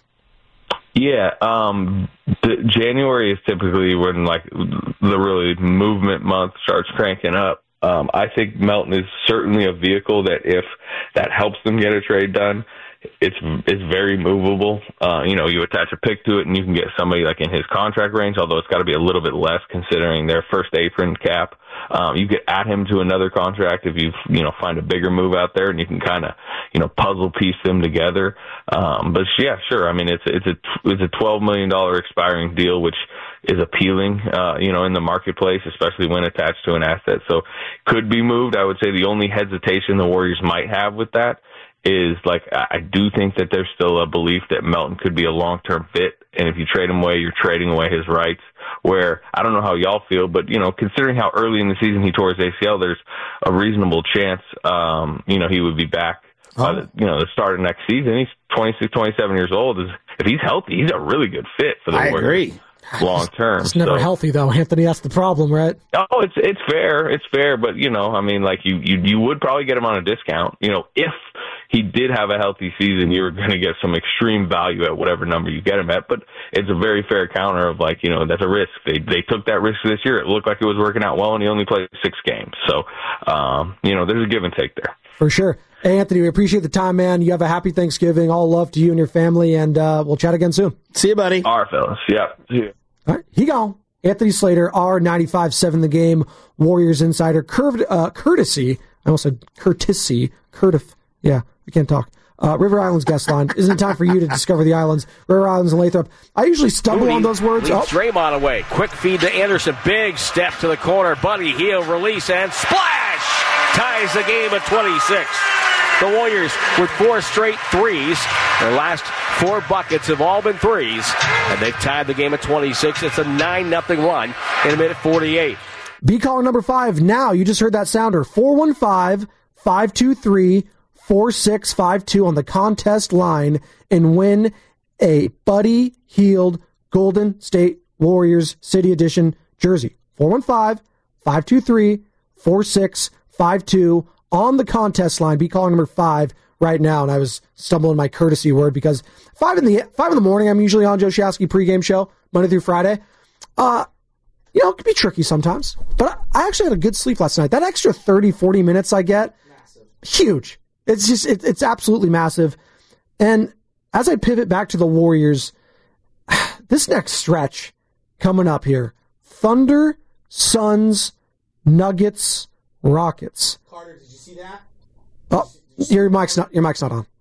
Speaker 18: Yeah, um, the, January is typically when like the really movement month starts cranking up. Um, I think Melton is certainly a vehicle that if that helps them get a trade done, it's it's very movable. Uh, you know, you attach a pick to it and you can get somebody like in his contract range, although it's got to be a little bit less considering their first apron cap. Um, you get add him to another contract if you you know find a bigger move out there, and you can kind of you know puzzle piece them together. Um, but yeah, sure. I mean, it's it's a it's a twelve million dollar expiring deal, which is appealing, uh, you know, in the marketplace, especially when attached to an asset. So could be moved. I would say the only hesitation the Warriors might have with that is like I do think that there's still a belief that Melton could be a long-term fit, and if you trade him away, you're trading away his rights. Where I don't know how y'all feel, but you know, considering how early in the season he tore his A C L, there's a reasonable chance, um, you know, he would be back oh. by the you know the start of next season. He's twenty-six, twenty-seven years old. If he's healthy, he's a really good fit for the
Speaker 6: I
Speaker 18: Warriors.
Speaker 6: Agree.
Speaker 18: Long term.
Speaker 5: It's never
Speaker 18: so.
Speaker 5: healthy though, Anthony. That's the problem, right?
Speaker 18: Oh, it's it's fair. It's fair, but you know, I mean, like you you you would probably get him on a discount. You know, if he did have a healthy season, you were going to get some extreme value at whatever number you get him at. But it's a very fair counter of like, you know, that's a risk. They they took that risk this year. It looked like it was working out well, and he only played six games. So, um, you know, there's a give and take there.
Speaker 5: For sure. Hey, Anthony, we appreciate the time, man. You have a happy Thanksgiving. All love to you and your family, and uh, we'll chat again soon.
Speaker 6: See you, buddy.
Speaker 18: All right, fellas. Yeah. See you.
Speaker 5: All right, he gone. Anthony Slater, our ninety-five point seven The Game Warriors insider, curved, uh, courtesy. I almost said courtesy. Curtif. Yeah, we can't talk. Uh, River Islands guest line. Isn't it time for you to discover the islands? River Islands and Lathrop. I usually stumble
Speaker 11: Moody
Speaker 5: on those words.
Speaker 11: Leads
Speaker 5: Oh.
Speaker 11: Draymond away. Quick feed to Anderson. Big step to the corner. Buddy Hield release and splash! Ties the game at twenty-six. The Warriors with four straight threes. Their last four buckets have all been threes. And they've tied the game at twenty-six. It's a nine nothing run in a minute forty-eight.
Speaker 5: Be caller number five now. You just heard that sounder. four one five, five two three, four six five two on the contest line and win a Buddy Hield Golden State Warriors City Edition jersey. four one five, five two three, four six five two on the contest line. Be caller number five right now. And I was stumbling my courtesy word because five in the five in the morning, I'm usually on Joe Shasky pregame show, Monday through Friday. Uh, you know, it can be tricky sometimes. But I actually had a good sleep last night. That extra thirty, forty minutes I get, massive. Huge. It's just, it, it's absolutely massive. And as I pivot back to the Warriors, this next stretch coming up here, Thunder, Suns, Nuggets, Rockets.
Speaker 8: Carter, did you see that?
Speaker 5: Oh, your mic's not, your mic's not on.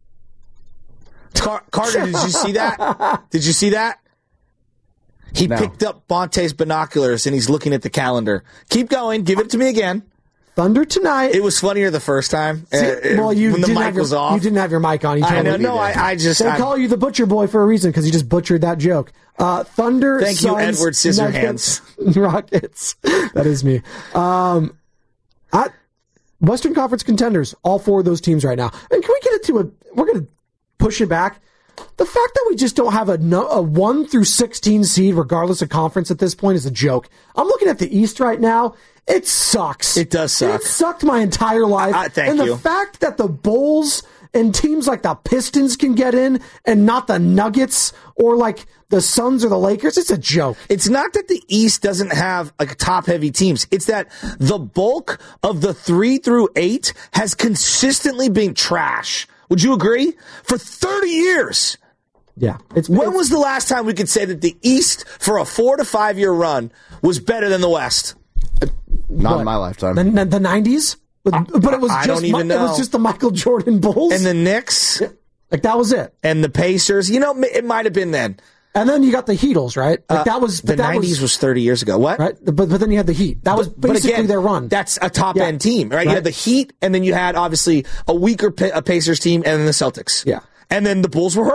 Speaker 6: Car- Carter, did you see that? Did you see that? He no. picked up Bonte's binoculars and he's looking at the calendar. Keep going. Give it to me again.
Speaker 5: Thunder tonight.
Speaker 6: It was funnier the first time.
Speaker 5: See,
Speaker 6: uh,
Speaker 5: well, you
Speaker 6: when the
Speaker 5: didn't
Speaker 6: mic
Speaker 5: have your,
Speaker 6: was off.
Speaker 5: You didn't have your mic on. You
Speaker 6: I know. No, I, I just.
Speaker 5: They
Speaker 6: I,
Speaker 5: call you the Butcher Boy for a reason because you just butchered that joke. Uh, Thunder.
Speaker 6: Thank
Speaker 5: Suns,
Speaker 6: you, Edward Scissorhands.
Speaker 5: Rockets. That is me. Um, I, Western Conference contenders. All four of those teams right now. And can we get into a? We're going to push it back. The fact that we just don't have a, no, a one through sixteen seed, regardless of conference at this point, is a joke. I'm looking at the East right now. It sucks.
Speaker 6: It does suck.
Speaker 5: It sucked my entire life.
Speaker 6: Uh, thank
Speaker 5: and
Speaker 6: you.
Speaker 5: the fact that the Bulls and teams like the Pistons can get in and not the Nuggets or like the Suns or the Lakers, it's a joke.
Speaker 6: It's not that the East doesn't have like top-heavy teams. It's that the bulk of the three through eight has consistently been trash. Would you agree? For thirty years.
Speaker 5: Yeah. It's,
Speaker 6: when
Speaker 5: it's,
Speaker 6: was the last time we could say that the East, for a four to five year run, was better than the West?
Speaker 9: Not
Speaker 5: what?
Speaker 9: in my lifetime.
Speaker 5: The, the, the nineties? But, but it was
Speaker 6: I
Speaker 5: just
Speaker 6: don't even know.
Speaker 5: It was just the Michael Jordan Bulls.
Speaker 6: And the Knicks.
Speaker 5: Yeah. Like, that was it.
Speaker 6: And the Pacers. You know, it might have been then.
Speaker 5: And then you got the Heatles, right? Like,
Speaker 6: uh,
Speaker 5: that was
Speaker 6: the
Speaker 5: that
Speaker 6: nineties was, was thirty years ago. What?
Speaker 5: Right? But but then you had the Heat. That was
Speaker 6: but,
Speaker 5: basically
Speaker 6: but again,
Speaker 5: their run.
Speaker 6: That's a top
Speaker 5: yeah.
Speaker 6: end team, right?
Speaker 5: right?
Speaker 6: You had the Heat, and then you had obviously a weaker P- a Pacers team, and then the Celtics.
Speaker 5: Yeah.
Speaker 6: And then the Bulls were hurt.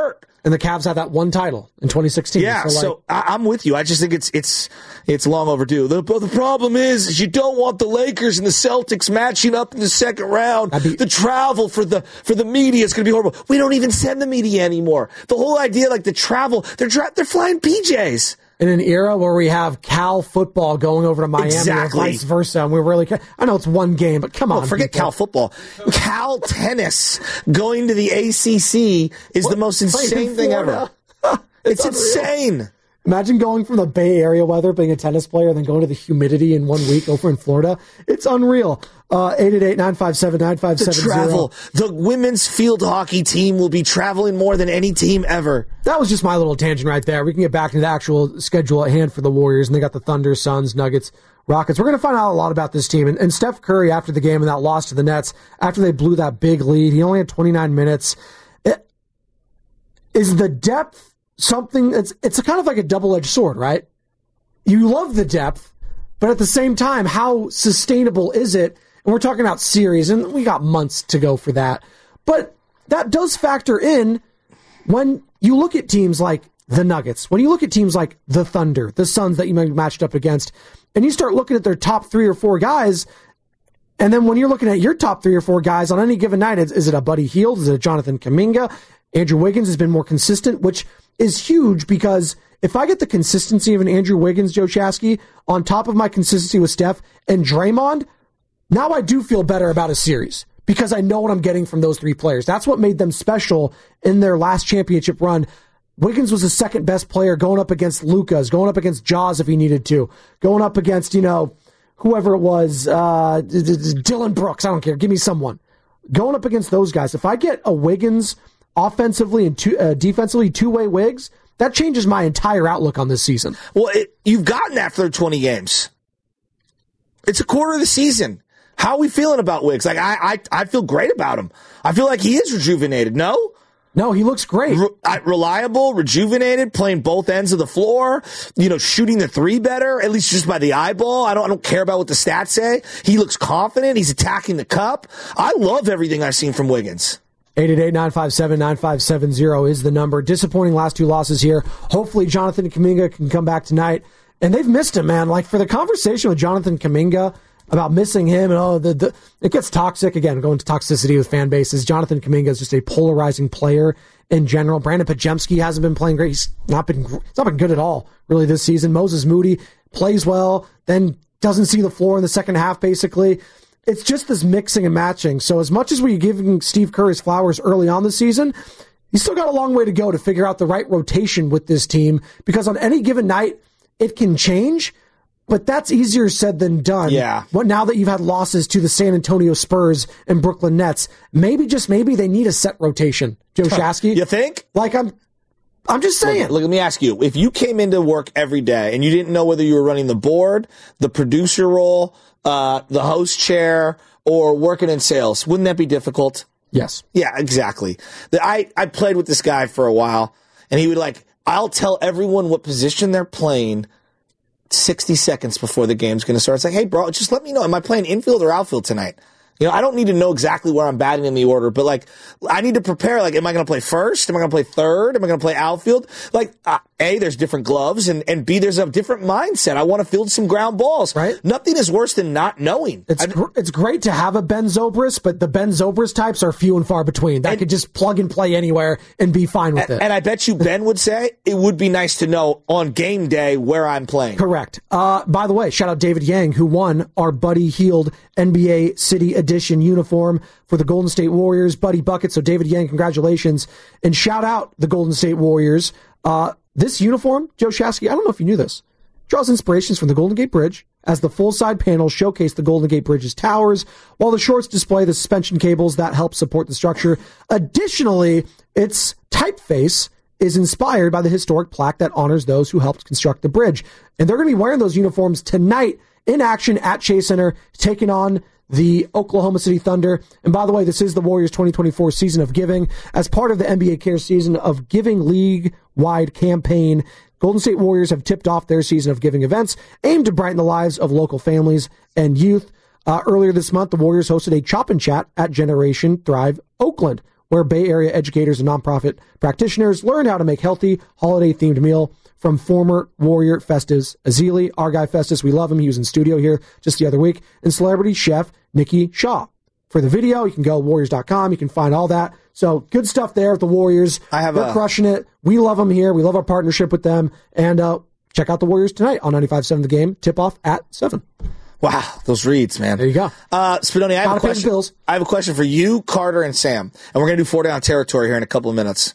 Speaker 5: And the Cavs had that one title in twenty sixteen.
Speaker 6: Yeah,
Speaker 5: so, like,
Speaker 6: so I, I'm with you. I just think it's it's it's long overdue. The, the problem is, is you don't want the Lakers and the Celtics matching up in the second round. Be, the travel for the for the media is going to be horrible. We don't even send the media anymore. The whole idea, like the travel, they're tra- they're flying P Js.
Speaker 5: In an era where we have Cal football going over to Miami
Speaker 6: exactly.
Speaker 5: or vice versa, and we really, I know it's one game, but come on.
Speaker 6: Well, forget
Speaker 5: people.
Speaker 6: Cal football. Cal tennis going to the A C C is what? the most insane thing ever. It's, it's insane.
Speaker 5: Imagine going from the Bay Area weather, being a tennis player, and then going to the humidity in one week over in Florida. It's unreal. Uh, eight eight eight, nine five seven, nine five seven zero.
Speaker 6: The travel. The women's field hockey team will be traveling more than any team ever.
Speaker 5: That was just my little tangent right there. We can get back to the actual schedule at hand for the Warriors, and they got the Thunder, Suns, Nuggets, Rockets. We're going to find out a lot about this team. And, and Steph Curry, after the game and that loss to the Nets, after they blew that big lead, he only had twenty-nine minutes. It, is the depth something, it's it's a kind of like a double-edged sword, right? You love the depth, but at the same time, how sustainable is it? And we're talking about series, and we got months to go for that. But that does factor in when you look at teams like the Nuggets, when you look at teams like the Thunder, the Suns that you might be matched up against, and you start looking at their top three or four guys, and then when you're looking at your top three or four guys on any given night, is, is it a Buddy Hield? Is it a Jonathan Kuminga? Andrew Wiggins has been more consistent, which is huge because if I get the consistency of an Andrew Wiggins, Joe Shasky, on top of my consistency with Steph and Draymond, now I do feel better about a series because I know what I'm getting from those three players. That's what made them special in their last championship run. Wiggins was the second best player going up against Lucas, going up against Jaws if he needed to, going up against, you know, whoever it was, uh, Dylan Brooks, I don't care, give me someone. Going up against those guys, if I get a Wiggins offensively and two, uh, defensively two-way Wiggs, that changes my entire outlook on this season.
Speaker 6: Well, it, you've gotten that for twenty games. It's a quarter of the season. How are we feeling about Wiggs? Like I, I, I feel great about him. I feel like he is rejuvenated. No,
Speaker 5: no, he looks great.
Speaker 6: Re- reliable, rejuvenated, playing both ends of the floor. You know, shooting the three better, at least just by the eyeball. I don't, I don't care about what the stats say. He looks confident. He's attacking the cup. I love everything I've seen from Wiggins.
Speaker 5: eight eight eight, nine five seven, nine five seven zero is the number. Disappointing last two losses here. Hopefully Jonathan Kuminga can come back tonight. And they've missed him, man. Like, for the conversation with Jonathan Kuminga about missing him, and oh, the, the it gets toxic. Again, going to toxicity with fan bases. Jonathan Kuminga is just a polarizing player in general. Brandon Podziemski hasn't been playing great. He's not been, he's not been good at all, really, this season. Moses Moody plays well, then doesn't see the floor in the second half, basically. It's just this mixing and matching. So as much as we're giving Steve Kerr his flowers early on the season, he's still got a long way to go to figure out the right rotation with this team, because on any given night, it can change, but that's easier said than done.
Speaker 6: Yeah.
Speaker 5: But now that you've had losses to the San Antonio Spurs and Brooklyn Nets, maybe, just maybe, they need a set rotation. Joe Shasky.
Speaker 6: You think?
Speaker 5: Like, I'm I'm just saying.
Speaker 6: Look, look, let me ask you. If you came into work every day and you didn't know whether you were running the board, the producer role, uh, the host chair, or working in sales, wouldn't that be difficult?
Speaker 5: Yes.
Speaker 6: Yeah, exactly. The, I, I played with this guy for a while, and he would like, I'll tell everyone what position they're playing sixty seconds before the game's going to start. It's like, hey, bro, just let me know. Am I playing infield or outfield tonight? You know, I don't need to know exactly where I'm batting in the order, but like, I need to prepare. Like, am I going to play first? Am I going to play third? Am I going to play outfield? Like, uh, A, there's different gloves, and, and B, there's a different mindset. I want to field some ground balls.
Speaker 5: Right.
Speaker 6: Nothing is worse than not knowing.
Speaker 5: It's gr- it's great to have a Ben Zobrist, but the Ben Zobrist types are few and far between. That and, could just plug and play anywhere and be fine with
Speaker 6: and,
Speaker 5: it.
Speaker 6: And I bet you Ben would say it would be nice to know on game day where I'm playing.
Speaker 5: Correct. Uh, by the way, shout out David Yang, who won our Buddy Hield N B A City Edition uniform for the Golden State Warriors. Buddy Bucket. So David Yang, congratulations. And shout out the Golden State Warriors. Uh, this uniform, Joe Shasky, I don't know if you knew this, draws inspirations from the Golden Gate Bridge, as the full side panels showcase the Golden Gate Bridge's towers, while the shorts display the suspension cables that help support the structure. Additionally, its typeface is inspired by the historic plaque that honors those who helped construct the bridge. And they're going to be wearing those uniforms tonight in action at Chase Center, taking on the Oklahoma City Thunder. And by the way, this is the Warriors twenty twenty-four season of giving. As part of the N B A Care season of giving league-wide campaign, Golden State Warriors have tipped off their season of giving events aimed to brighten the lives of local families and youth. Uh, earlier this month, the Warriors hosted a chop and chat at Generation Thrive Oakland, where Bay Area educators and nonprofit practitioners learn how to make healthy, holiday-themed meal from former Warrior Festus Azili. Our guy Festus, we love him. He was in studio here just the other week. And celebrity chef Nikki Shaw. For the video, you can go warriors dot com. You can find all that. So good stuff there with the Warriors.
Speaker 6: I have
Speaker 5: They're
Speaker 6: a-
Speaker 5: crushing it. We love them here. We love our partnership with them. And uh, check out the Warriors tonight on ninety-five point seven The Game. Tip-off at seven.
Speaker 6: Wow, those reads, man.
Speaker 5: There you go.
Speaker 6: Uh, Spadoni, I have
Speaker 5: Gotta
Speaker 6: a
Speaker 5: pay the
Speaker 6: question.
Speaker 5: bills.
Speaker 6: I have a question for you, Carter, and Sam. And we're going to do four down territory here in a couple of minutes.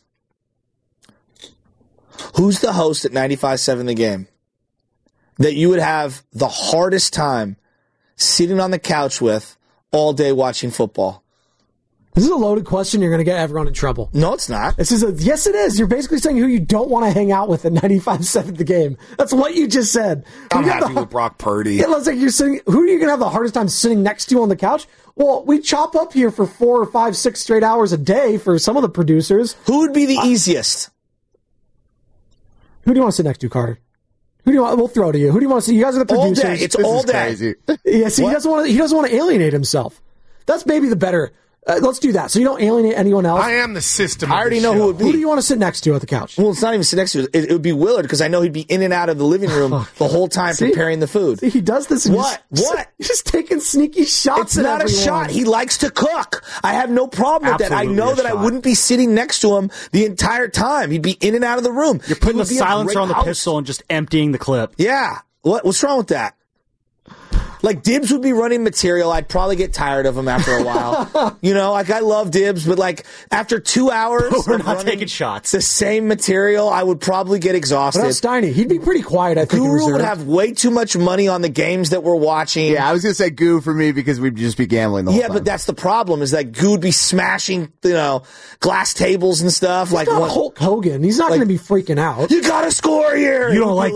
Speaker 6: Who's the host at ninety-five point seven The Game that you would have the hardest time sitting on the couch with all day watching football?
Speaker 5: This is a loaded question. You're going to get everyone in trouble.
Speaker 6: No, it's not.
Speaker 5: This is a yes, it is. You're basically saying who you don't want to hang out with at ninety-five point seven The Game. That's what you just said.
Speaker 9: I'm
Speaker 5: Who you have
Speaker 9: happy
Speaker 5: the-
Speaker 9: with Brock Purdy.
Speaker 5: Yeah, let's like you're sitting. Who are you going to have the hardest time sitting next to on the couch? Well, we chop up here for four or five, six straight hours a day for some of the producers.
Speaker 6: Who would be the easiest?
Speaker 5: Who do you want to sit next to, Carter? Who do you want? We'll throw to you. Who do you want to see? You guys are the
Speaker 6: All
Speaker 5: producers.
Speaker 6: day. It's This all is day. crazy.
Speaker 5: Yeah, see, he
Speaker 6: What?
Speaker 5: doesn't want. To, he doesn't want to alienate himself. That's maybe the better. Uh, let's do that. So you don't alienate anyone else.
Speaker 9: I am the system.
Speaker 6: I already know who it would be.
Speaker 5: Who do you want to sit next to at the couch?
Speaker 6: Well, it's not even sit next to it. It, it would be Willard because I know he'd be in and out of the living room the whole time
Speaker 5: See?
Speaker 6: preparing the food.
Speaker 5: See, he does this. and
Speaker 6: What?
Speaker 5: Just,
Speaker 6: What?
Speaker 5: He's just taking sneaky shots.
Speaker 6: It's
Speaker 5: at
Speaker 6: not
Speaker 5: everyone.
Speaker 6: a shot. He likes to cook. I have no problem with that. I
Speaker 8: Absolutely
Speaker 6: know
Speaker 8: a
Speaker 6: that I
Speaker 8: shot.
Speaker 6: wouldn't be sitting next to him the entire time. He'd be in and out of the room.
Speaker 8: You're putting
Speaker 6: He
Speaker 8: the
Speaker 6: would be a
Speaker 8: silencer
Speaker 6: great
Speaker 8: on the
Speaker 6: host.
Speaker 8: pistol and just emptying the clip.
Speaker 6: Yeah. What? What's wrong with that? Like, Dibs would be running material. I'd probably get tired of him after a while. You know, like, I love Dibs, but, like, after two hours
Speaker 8: We're
Speaker 6: of
Speaker 8: not
Speaker 6: running
Speaker 8: taking shots.
Speaker 6: the same material, I would probably get
Speaker 5: What
Speaker 6: exhausted.
Speaker 5: about Steiny? He'd be pretty quiet, I think. in
Speaker 6: Guru would
Speaker 5: reserve.
Speaker 6: have way too much money on the games that we're watching.
Speaker 9: Yeah, I was going to say Goo for me because we'd just be gambling the whole
Speaker 6: Yeah,
Speaker 9: time.
Speaker 6: but that's the problem is that Goo would be smashing, you know, glass tables and stuff.
Speaker 5: He's
Speaker 6: like
Speaker 5: not
Speaker 6: one-
Speaker 5: Hulk Hogan. He's not
Speaker 6: like-
Speaker 5: going to be freaking out.
Speaker 6: You got to score here.
Speaker 8: You don't like